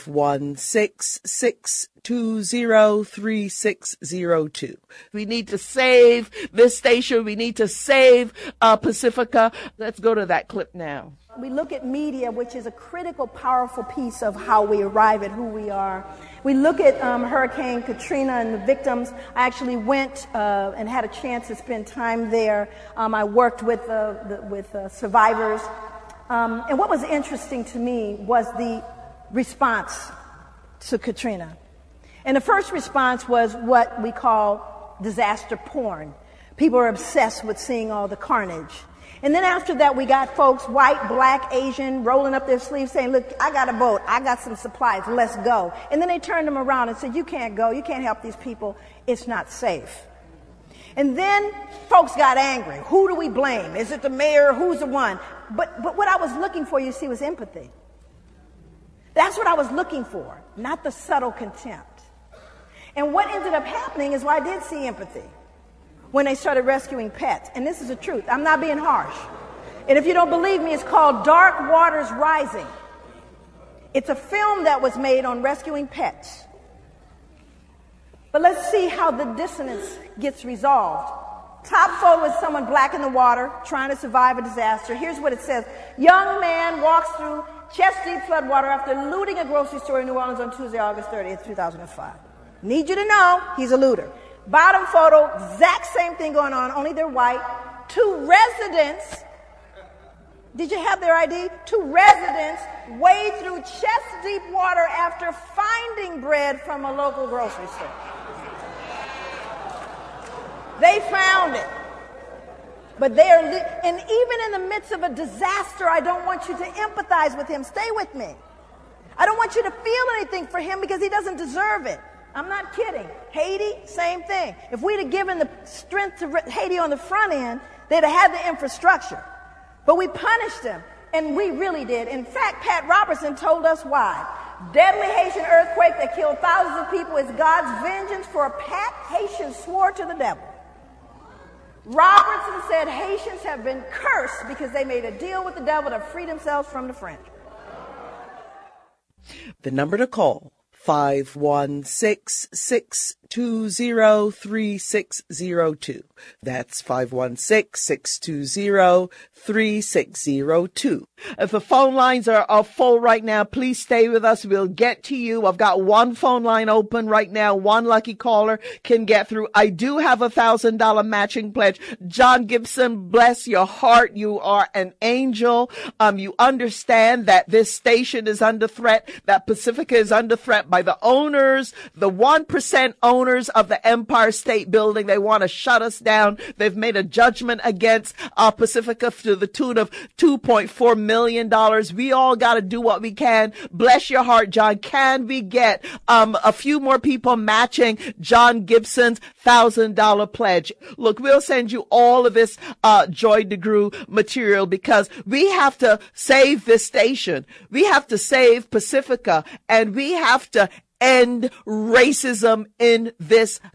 516-620-3602. We need to save this station. We need to save Pacifica. Let's go to that clip now. We look at media, which is a critical, powerful piece of how we arrive at who we are. We look at Hurricane Katrina and the victims. I actually went and had a chance to spend time there. I worked with survivors. And what was interesting to me was the response to Katrina. And the first response was what we call disaster porn. People are obsessed with seeing all the carnage. And then after that, we got folks, white, black, Asian, rolling up their sleeves saying, look, I got a boat. I got some supplies. Let's go. And then they turned them around and said, you can't go. You can't help these people. It's not safe. And then folks got angry. Who do we blame? Is it the mayor? Who's the one? But what I was looking for, you see, was empathy. That's what I was looking for, not the subtle contempt. And what ended up happening is, I did see empathy when they started rescuing pets. And this is the truth. I'm not being harsh. And if you don't believe me, it's called Dark Waters Rising. It's a film that was made on rescuing pets. But let's see how the dissonance gets resolved. Top photo is someone black in the water trying to survive a disaster. Here's what it says. Young man walks through chest-deep floodwater after looting a grocery store in New Orleans on Tuesday, August 30th, 2005. Need you to know he's a looter. Bottom photo, exact same thing going on, only they're white. Two residents, did you have their ID? Two residents wade through chest-deep water after finding bread from a local grocery store. They found it. But they are, and even in the midst of a disaster, I don't want you to empathize with him. Stay with me. I don't want you to feel anything for him because he doesn't deserve it. I'm not kidding. Haiti, same thing. If we'd have given the strength to Haiti on the front end, they'd have had the infrastructure. But we punished them, and we really did. In fact, Pat Robertson told us why. Deadly Haitian earthquake that killed thousands of people is God's vengeance for a Pat Haitian swore to the devil. Robertson said Haitians have been cursed because they made a deal with the devil to free themselves from the French. The number to call, 516-620-3602. That's 516-620-3602. If the phone lines are full right now, please stay with us. We'll get to you. I've got one phone line open right now. One lucky caller can get through. I do have $1,000 matching pledge. John Gibson, bless your heart. You are an angel. You understand that this station is under threat, that Pacifica is under threat by the owners, the 1% owners of the Empire State Building. They want to shut us down. They've made a judgment against Pacifica to the tune of $2.4 million. We all got to do what we can. Bless your heart, John. Can we get a few more people matching John Gibson's $1,000 pledge? Look, we'll send you all of this Joy DeGruy material because we have to save this station. We have to save Pacifica, and we have to end racism in this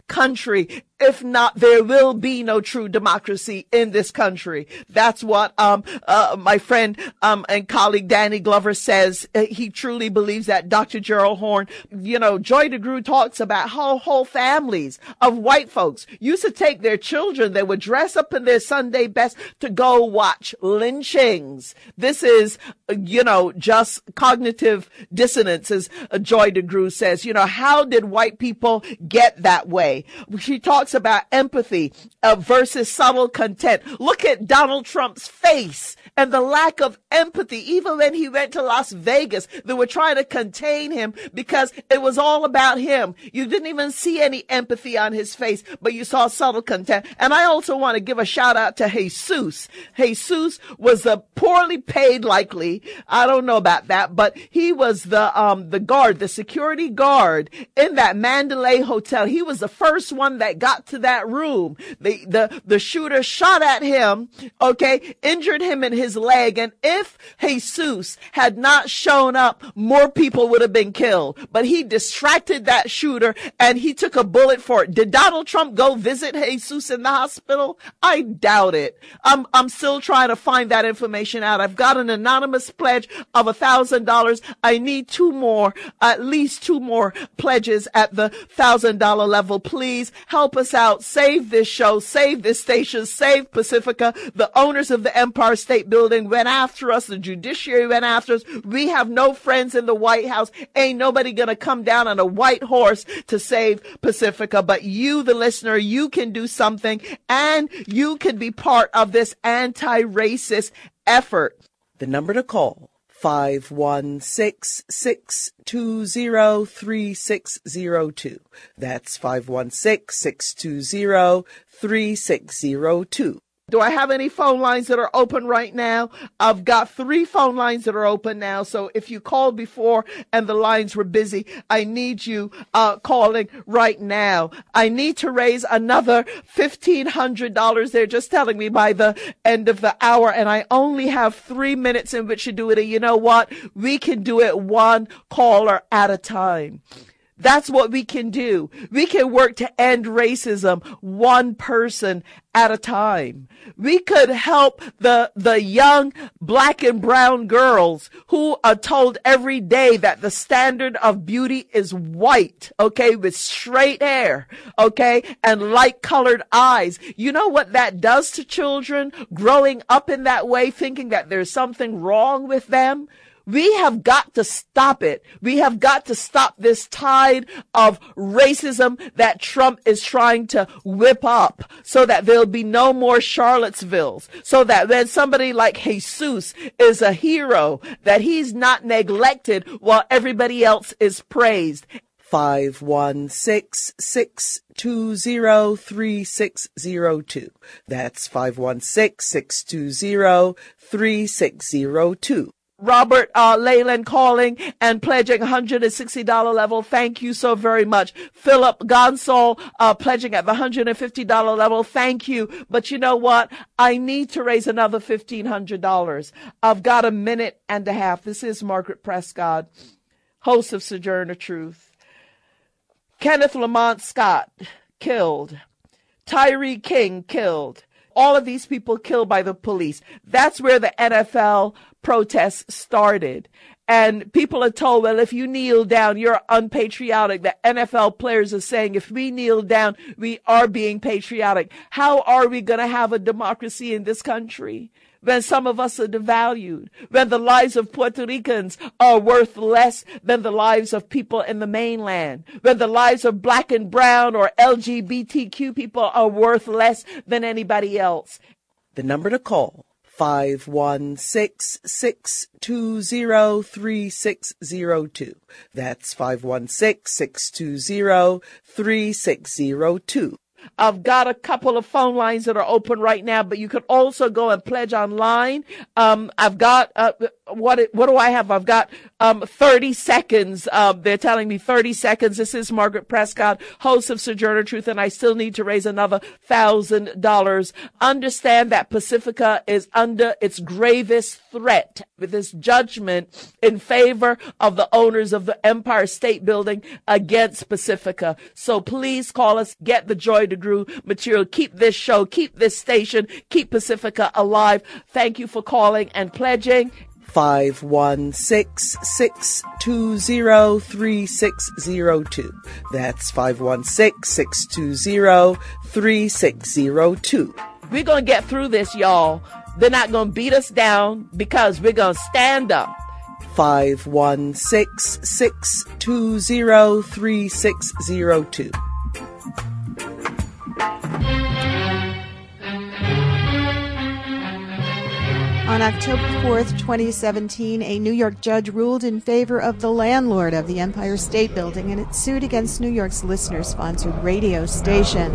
country. If not, there will be no true democracy in this country. That's what my friend and colleague Danny Glover says. He truly believes that. Dr. Gerald Horne, Joy DeGruy talks about how whole families of white folks used to take their children. They would dress up in their Sunday best to go watch lynchings. This is, just cognitive dissonance, as Joy DeGruy says. How did white people get that way? She talks about empathy versus subtle content. Look at Donald Trump's face and the lack of empathy. Even when he went to Las Vegas, they were trying to contain him because it was all about him. You didn't even see any empathy on his face, but you saw subtle content. And I also want to give a shout out to Jesus. Jesus was a poorly paid, likely. I don't know about that, but he was the guard, the security guard in that Mandalay hotel. He was the first one that got to that room. The shooter shot at him, injured him in his leg. And if Jesus had not shown up, more people would have been killed. But he distracted that shooter and he took a bullet for it. Did Donald Trump go visit Jesus in the hospital? I doubt it. I'm still trying to find that information out. I've got an anonymous pledge of $1,000. I need at least two more pledges at the $1,000 level. Please help us out. Save this show, save this station, save Pacifica. The owners of the Empire State Building went after us. The judiciary went after us. We have no friends in the White House. Ain't nobody gonna come down on a white horse to save Pacifica. But you, the listener, you can do something, and you can be part of this anti-racist effort. The number to call, 516-620-3602. That's 516-620-3602. Do I have any phone lines that are open right now? I've got 3 phone lines that are open now. So if you called before and the lines were busy, I need you calling right now. I need to raise another $1,500. They're just telling me by the end of the hour, and I only have 3 minutes in which to do it. And you know what? We can do it one caller at a time. That's what we can do. We can work to end racism one person at a time. We could help the young black and brown girls who are told every day that the standard of beauty is white, with straight hair, and light colored eyes. You know what that does to children growing up in that way, thinking that there's something wrong with them? We have got to stop it. We have got to stop this tide of racism that Trump is trying to whip up so that there'll be no more Charlottesvilles, so that when somebody like Jesus is a hero, that he's not neglected while everybody else is praised. 516-620-3602. That's 516-620-3602. Robert Leyland calling and pledging $160 level. Thank you so very much. Philip Gonsol pledging at the $150 level. Thank you. But you know what? I need to raise another $1,500. I've got a minute and a half. This is Margaret Prescott, host of Sojourner Truth. Kenneth Lamont Scott killed. Tyree King killed. All of these people killed by the police. That's where the NFL protests started. And people are told, well, if you kneel down, you're unpatriotic. The NFL players are saying, if we kneel down, we are being patriotic. How are we going to have a democracy in this country when some of us are devalued, when the lives of Puerto Ricans are worth less than the lives of people in the mainland, when the lives of black and brown or LGBTQ people are worth less than anybody else? The number to call, 516-620-3602. That's 516-620-3602. I've got a couple of phone lines that are open right now, but you can also go and pledge online. I've got, what do I have? I've got 30 seconds. They're telling me 30 seconds. This is Margaret Prescott, host of Sojourner Truth, and I still need to raise another $1,000. Understand that Pacifica is under its gravest threat with this judgment in favor of the owners of the Empire State Building against Pacifica. So please call us, get the Joy DeGruy material, keep this show, keep this station, keep Pacifica alive. Thank you for calling and pledging. 516-620-3602. That's 516-620-3602. We're going to get through this, y'all. They're not going to beat us down because we're going to stand up. 516-620-3602. On October 4th, 2017, a New York judge ruled in favor of the landlord of the Empire State Building in its suit against New York's listener-sponsored radio station.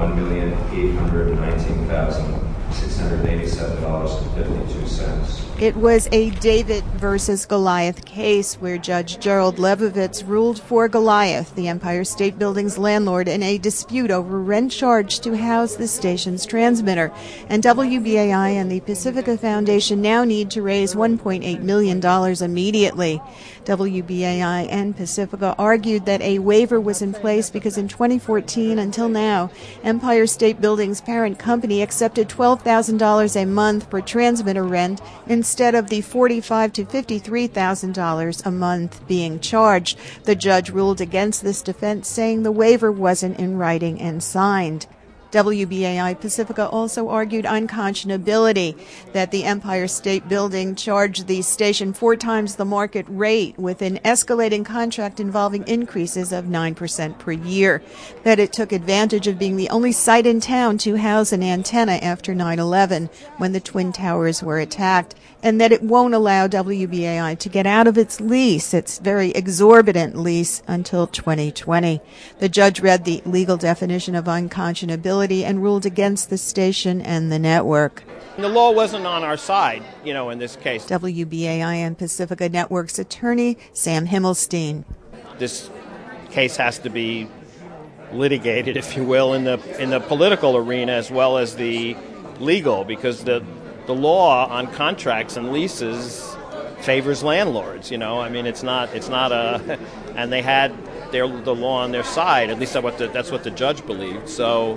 $1,819,687.52. It was a David versus Goliath case where Judge Gerald Lebovitz ruled for Goliath, the Empire State Building's landlord, in a dispute over rent charged to house the station's transmitter. And WBAI and the Pacifica Foundation now need to raise $1.8 million immediately. WBAI and Pacifica argued that a waiver was in place because in 2014 until now, Empire State Building's parent company accepted $12,000 a month for transmitter rent instead of the $45,000 to $53,000 a month being charged. The judge ruled against this defense, saying the waiver wasn't in writing and signed. WBAI Pacifica also argued unconscionability, that the Empire State Building charged the station 4 times the market rate with an escalating contract involving increases of 9% per year, that it took advantage of being the only site in town to house an antenna after 9/11 when the Twin Towers were attacked, and that it won't allow WBAI to get out of its lease, its very exorbitant lease, until 2020. The judge read the legal definition of unconscionability and ruled against the station and the network. The law wasn't on our side, in this case. WBAI and Pacifica Network's attorney, Sam Himmelstein. This case has to be litigated, if you will, in the political arena as well as the legal, because the law on contracts and leases favors landlords. It's not a, and they had the law on their side. At least that's what the judge believed. So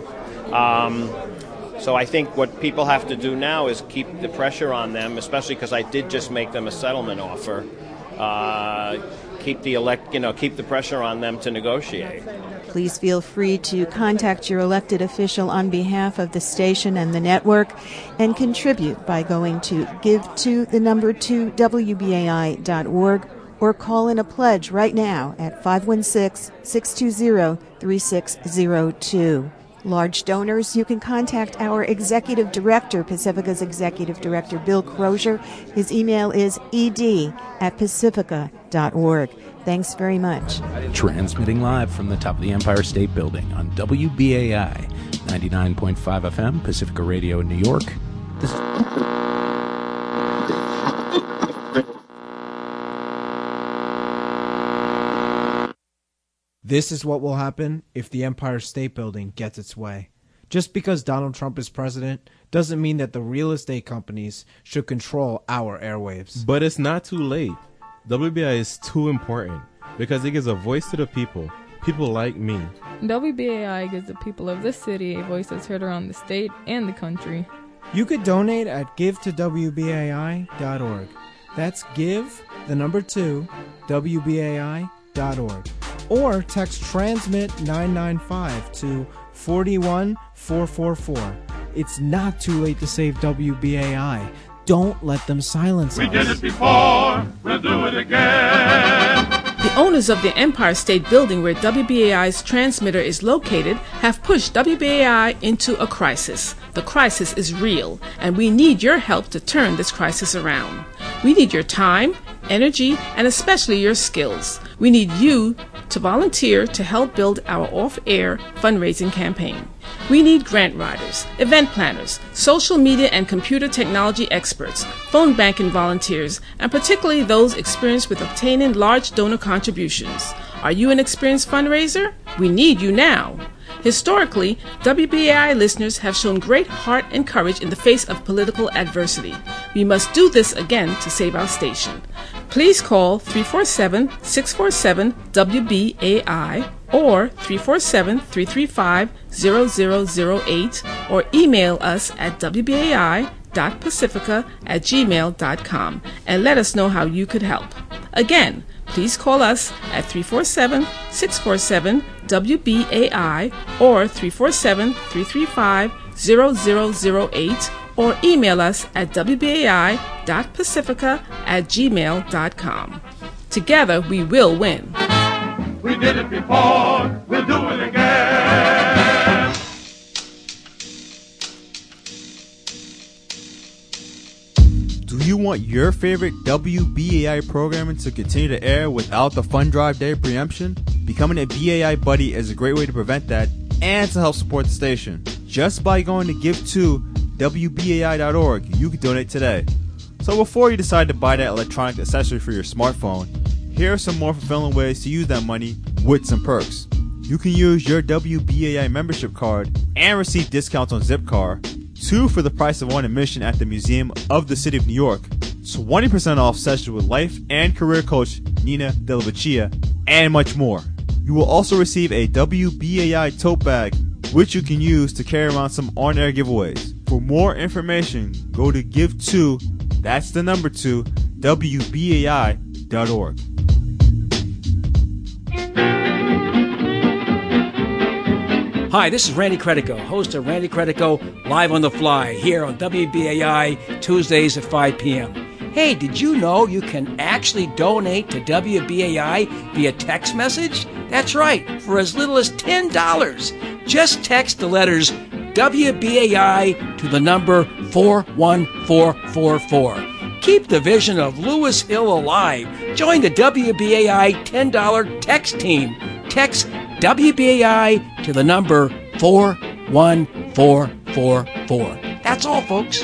I think what people have to do now is keep the pressure on them, especially because I did just make them a settlement offer. Keep the pressure on them to negotiate. Please feel free to contact your elected official on behalf of the station and the network and contribute by going to give2WBAI.org or call in a pledge right now at 516-620-3602. Large donors, you can contact our Executive Director, Pacifica's Executive Director, Bill Crozier. His email is ed@pacifica.org. Thanks very much. Transmitting live from the top of the Empire State Building on WBAI 99.5 FM, Pacifica Radio in New York. This is what will happen if the Empire State Building gets its way. Just because Donald Trump is president doesn't mean that the real estate companies should control our airwaves. But it's not too late. WBAI is too important because it gives a voice to the people like me. WBAI gives the people of this city a voice that's heard around the state and the country. You could donate at give2WBAI.org. That's give2WBAI.org. Or text Transmit 995 to 41444. It's not too late to save WBAI. Don't let them silence us. We did it before, we'll do it again. The owners of the Empire State Building, where WBAI's transmitter is located, have pushed WBAI into a crisis. The crisis is real, and we need your help to turn this crisis around. We need your time, energy, and especially your skills. We need you to volunteer to help build our off-air fundraising campaign. We need grant writers, event planners, social media and computer technology experts, phone banking volunteers, and particularly those experienced with obtaining large donor contributions. Are you an experienced fundraiser? We need you now. Historically, WBAI listeners have shown great heart and courage in the face of political adversity. We must do this again to save our station. Please call 347-647-WBAI or 347-335-0008 or email us at wbai.pacifica@gmail.com and let us know how you could help. Again, please call us at 347-647-WBAI or 347-335-0008 or email us at wbai.pacifica@gmail.com. Together we will win. We did it before, we'll do it again. Do you want your favorite WBAI programming to continue to air without the Fund Drive Day preemption? Becoming a BAI buddy is a great way to prevent that and to help support the station. Just by going to give2wbai.org, you can donate today. So before you decide to buy that electronic accessory for your smartphone, here are some more fulfilling ways to use that money with some perks. You can use your WBAI membership card and receive discounts on Zipcar, 2 for the price of 1 admission at the Museum of the City of New York, 20% off sessions with life and career coach Nina Della Vecchia, and much more. You will also receive a WBAI tote bag, which you can use to carry around some on-air giveaways. For more information, go to give2, that's the number 2, WBAI.org. Hi, this is Randy Credico, host of Randy Credico Live on the Fly, here on WBAI Tuesdays at 5 p.m. Hey, did you know you can actually donate to WBAI via text message? That's right, for as little as $10. Just text the letters WBAI to the number 41444. Keep the vision of Lewis Hill alive. Join the WBAI $10 text team. Text WBAI to the number 41444. That's all, folks.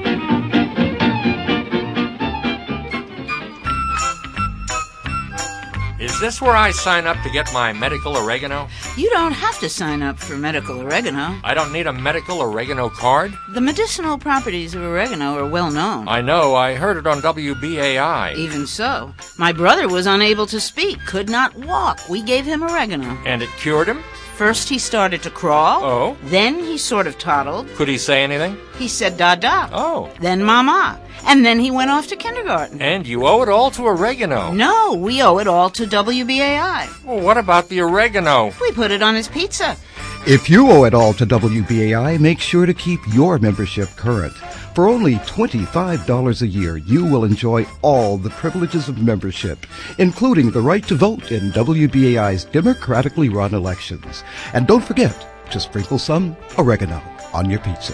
Is this where I sign up to get my medical oregano? You don't have to sign up for medical oregano. I don't need a medical oregano card? The medicinal properties of oregano are well known. I know. I heard it on WBAI. Even so. My brother was unable to speak, could not walk. We gave him oregano. And it cured him? First he started to crawl. Oh. Then he sort of toddled. Could he say anything? He said da-da. Oh. Then mama. And then he went off to kindergarten. And you owe it all to oregano. No, we owe it all to WBAI. Well, what about the oregano? We put it on his pizza. If you owe it all to WBAI, make sure to keep your membership current. For only $25 a year, you will enjoy all the privileges of membership, including the right to vote in WBAI's democratically run elections. And don't forget to sprinkle some oregano on your pizza.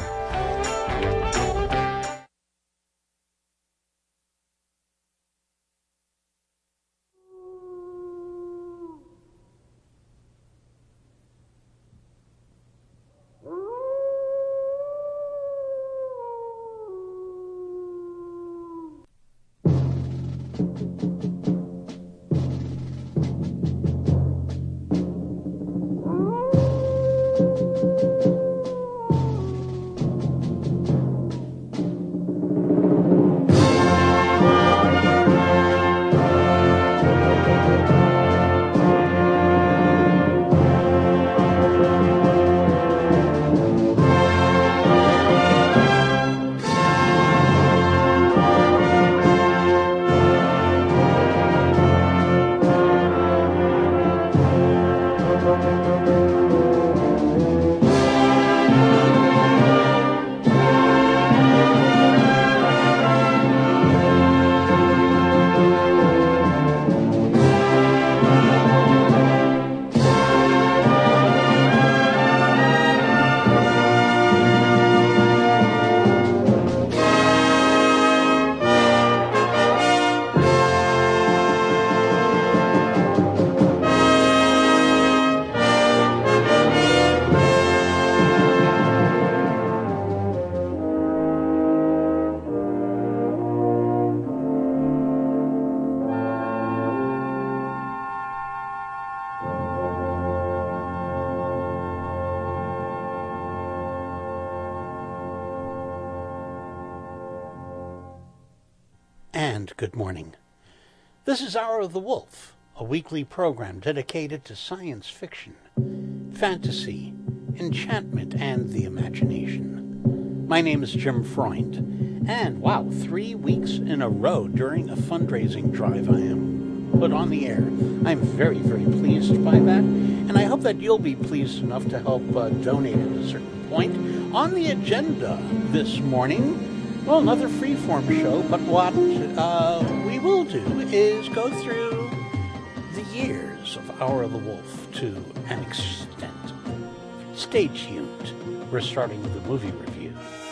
and good morning. This is Hour of the Wolf, a weekly program dedicated to science fiction, fantasy, enchantment, and the imagination. My name is Jim Freund, and wow, 3 weeks in a row during a fundraising drive I am put on the air. I'm very, very pleased by that, and I hope that you'll be pleased enough to help donate at a certain point. On the agenda this morning, well, another freeform show, but what we will do is go through the years of Hour of the Wolf to an extent. Stay tuned. We're starting with a movie review.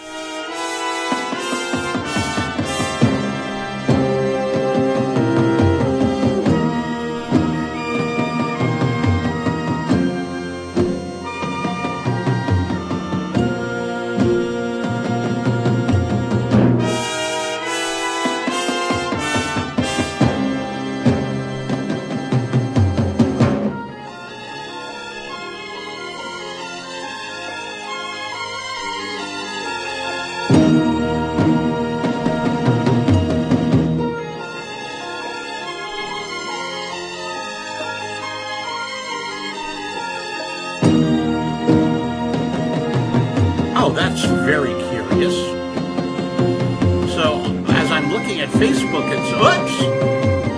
That's very curious. So, as I'm looking at Facebook, it's, oops!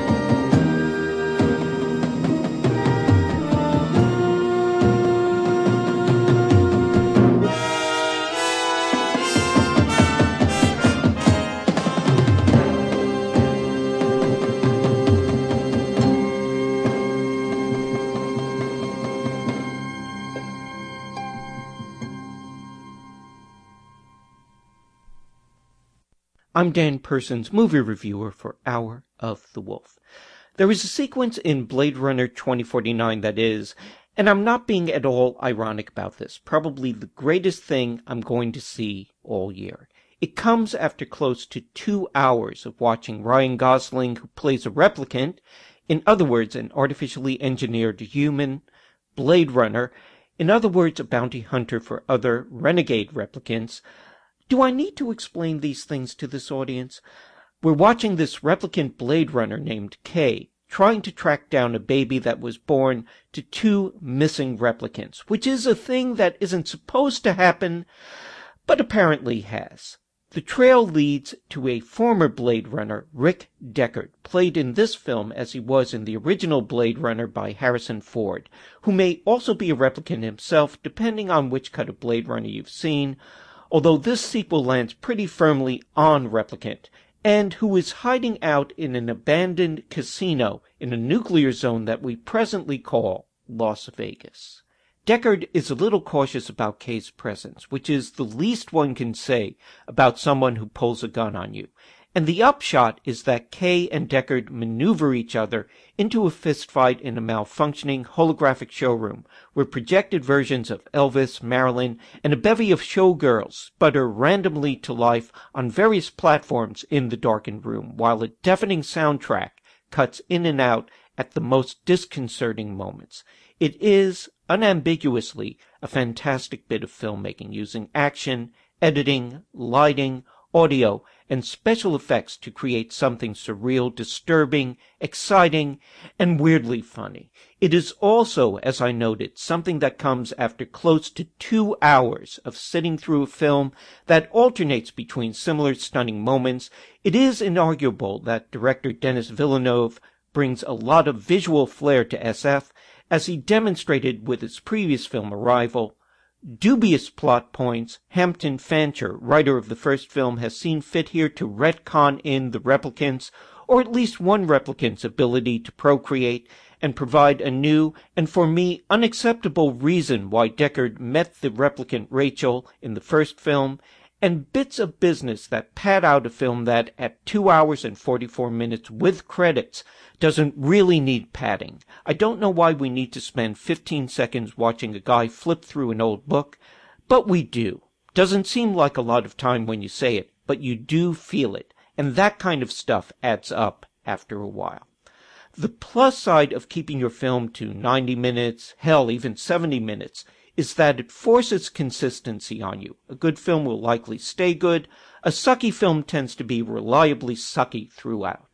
I'm Dan Persons, movie reviewer for Hour of the Wolf. There is a sequence in Blade Runner 2049 that is, and I'm not being at all ironic about this, probably the greatest thing I'm going to see all year. It comes after close to 2 hours of watching Ryan Gosling, who plays a replicant, in other words, an artificially engineered human, Blade Runner, in other words, a bounty hunter for other renegade replicants. Do I need to explain these things to this audience? We're watching this replicant Blade Runner named Kay trying to track down a baby that was born to 2 missing replicants, which is a thing that isn't supposed to happen, but apparently has. The trail leads to a former Blade Runner, Rick Deckard, played in this film as he was in the original Blade Runner by Harrison Ford, who may also be a replicant himself, depending on which cut of Blade Runner you've seen, although this sequel lands pretty firmly on replicant, and who is hiding out in an abandoned casino in a nuclear zone that we presently call Las Vegas. Deckard is a little cautious about Kay's presence, which is the least one can say about someone who pulls a gun on you. And the upshot is that Kay and Deckard maneuver each other into a fistfight in a malfunctioning holographic showroom where projected versions of Elvis, Marilyn, and a bevy of showgirls sputter randomly to life on various platforms in the darkened room, while a deafening soundtrack cuts in and out at the most disconcerting moments. It is, unambiguously, a fantastic bit of filmmaking using action, editing, lighting, audio, and special effects to create something surreal, disturbing, exciting, and weirdly funny. It is also, as I noted, something that comes after close to 2 hours of sitting through a film that alternates between similar stunning moments. It is inarguable that director Denis Villeneuve brings a lot of visual flair to SF, as he demonstrated with his previous film Arrival. Dubious plot points, Hampton Fancher, writer of the first film, has seen fit here to retcon in the replicants, or at least one replicant's ability to procreate, and provide a new, and for me, unacceptable reason why Deckard met the replicant Rachel in the first film, and bits of business that pad out a film that, at 2 hours and 44 minutes with credits, doesn't really need padding. I don't know why we need to spend 15 seconds watching a guy flip through an old book, but we do. Doesn't seem like a lot of time when you say it, but you do feel it, and that kind of stuff adds up after a while. The plus side of keeping your film to 90 minutes, hell, even 70 minutes, is that it forces consistency on you. A good film will likely stay good. A sucky film tends to be reliably sucky throughout.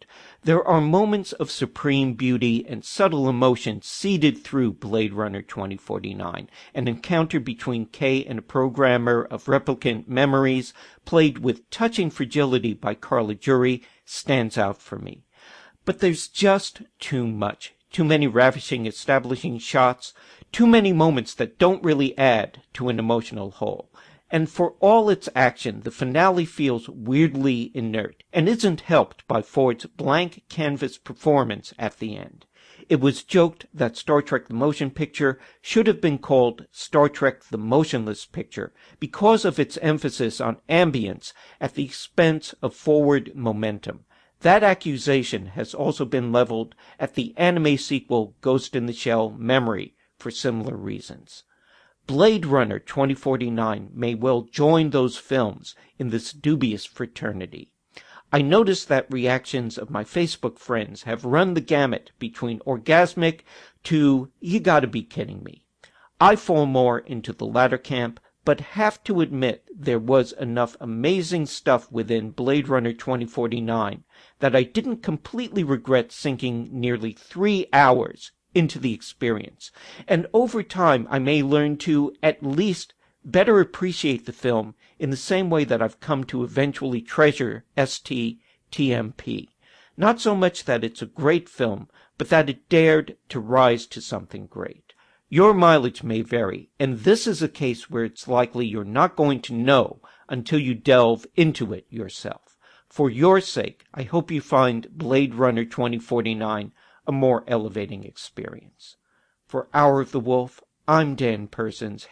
There are moments of supreme beauty and subtle emotion seeded through Blade Runner 2049. An encounter between Kay and a programmer of replicant memories, played with touching fragility by Carla Juri, stands out for me. But there's just too much. Too many ravishing establishing shots, too many moments that don't really add to an emotional whole. And for all its action, the finale feels weirdly inert, and isn't helped by Ford's blank canvas performance at the end. It was joked that Star Trek the Motion Picture should have been called Star Trek the Motionless Picture because of its emphasis on ambience at the expense of forward momentum. That accusation has also been leveled at the anime sequel Ghost in the Shell Memory for similar reasons. Blade Runner 2049 may well join those films in this dubious fraternity. I noticed that reactions of my Facebook friends have run the gamut between orgasmic to you gotta be kidding me. I fall more into the latter camp, but have to admit there was enough amazing stuff within Blade Runner 2049 that I didn't completely regret sinking nearly 3 hours into the experience. And over time, I may learn to, at least, better appreciate the film in the same way that I've come to eventually treasure STTMP. Not so much that it's a great film, but that it dared to rise to something great. Your mileage may vary, and this is a case where it's likely you're not going to know until you delve into it yourself. For your sake, I hope you find Blade Runner 2049 a more elevating experience. For Hour of the Wolf, I'm Dan Persons,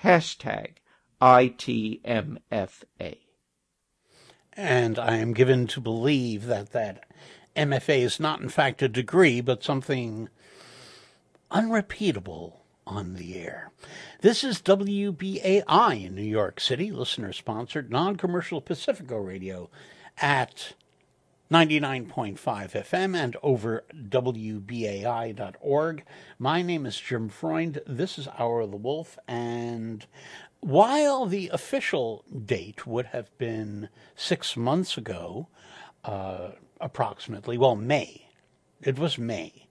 #ITMFA. And I am given to believe that MFA is not in fact a degree, but something unrepeatable on the air. This is WBAI in New York City, listener-sponsored, non-commercial Pacifico radio at 99.5 FM and over WBAI.org. My name is Jim Freund. This is Hour of the Wolf, and while the official date would have been 6 months ago, approximately, well, May. It was May.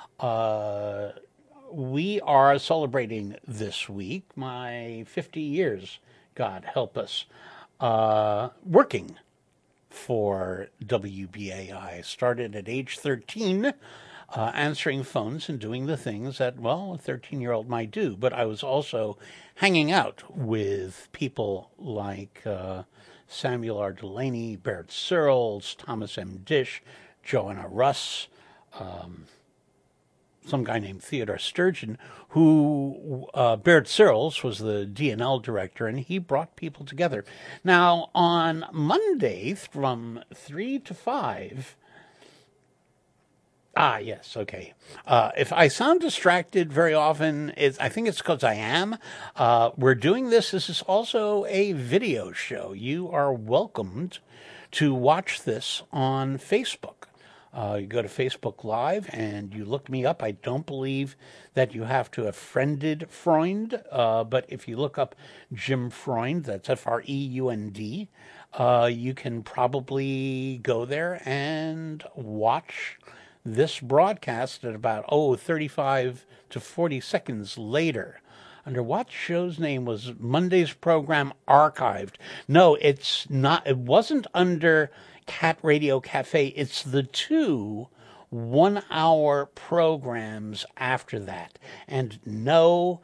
We are celebrating this week my 50 years, God help us, working for WBAI. Started at age 13, answering phones and doing the things that, well, a 13-year-old might do. But I was also hanging out with people like Samuel R. Delaney, Barrett Searles, Thomas M. Dish, Joanna Russ, some guy named Theodore Sturgeon, who Barrett Searles was the DNL director, and he brought people together. Now, on Monday from 3 to 5, yes, okay. If I sound distracted very often, I think it's because I am. We're doing this. This is also a video show. You are welcomed to watch this on Facebook. You go to Facebook Live and you look me up. I don't believe that you have to have friended Freund, but if you look up Jim Freund, that's Freund, you can probably go there and watch this broadcast at about 35 to 40 seconds later. Under what show's name was Monday's program archived? No, it's not. It wasn't under Cat Radio Cafe. It's the 2 1-hour programs after that. And no,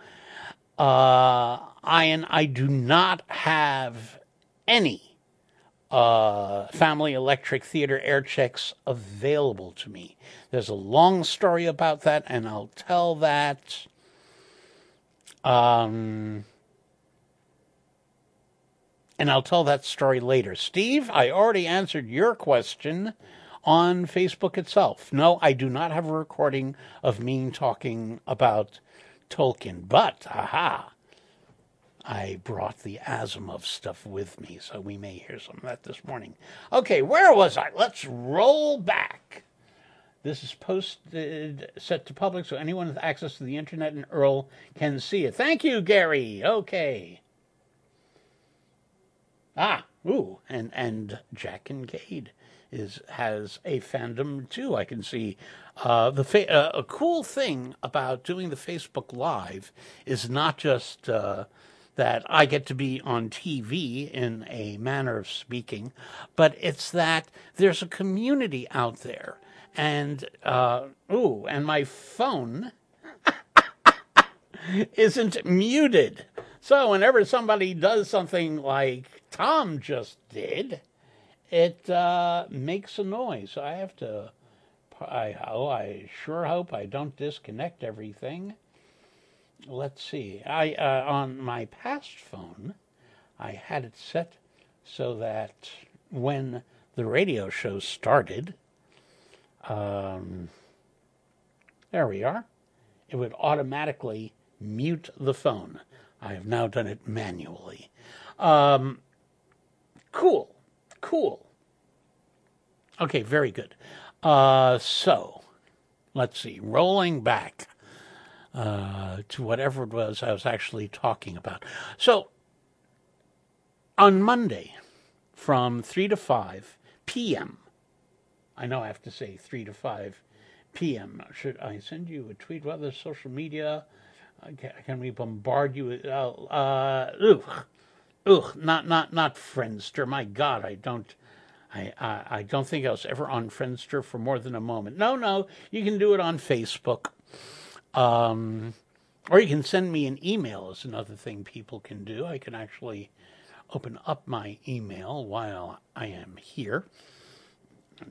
I do not have any Family Electric Theater air checks available to me. There's a long story about that, and I'll tell that story later. Steve, I already answered your question on Facebook itself. No, I do not have a recording of me talking about Tolkien, but, I brought the Asimov stuff with me, so we may hear some of that this morning. Okay, where was I? Let's roll back. This is posted, set to public, so anyone with access to the internet and Earl can see it. Thank you, Gary. Okay. And Jack and Cade has a fandom too. I can see a cool thing about doing the Facebook Live is not just that I get to be on TV in a manner of speaking, but it's that there's a community out there. And, and my phone isn't muted. So whenever somebody does something like Tom just did, it makes a noise. I have to, I sure hope I don't disconnect everything. Let's see. On my past phone, I had it set so that when the radio show started, there we are, it would automatically mute the phone. I have now done it manually. Cool. Okay, very good. So, let's see. Rolling back to whatever it was I was actually talking about. So, on Monday, from 3 to 5 p.m., I know I have to say 3 to 5 p.m. Should I send you a tweet about the social media? Can we bombard you with... not Friendster. My God, I don't think I was ever on Friendster for more than a moment. No, you can do it on Facebook. Or you can send me an email is another thing people can do. I can actually open up my email while I am here.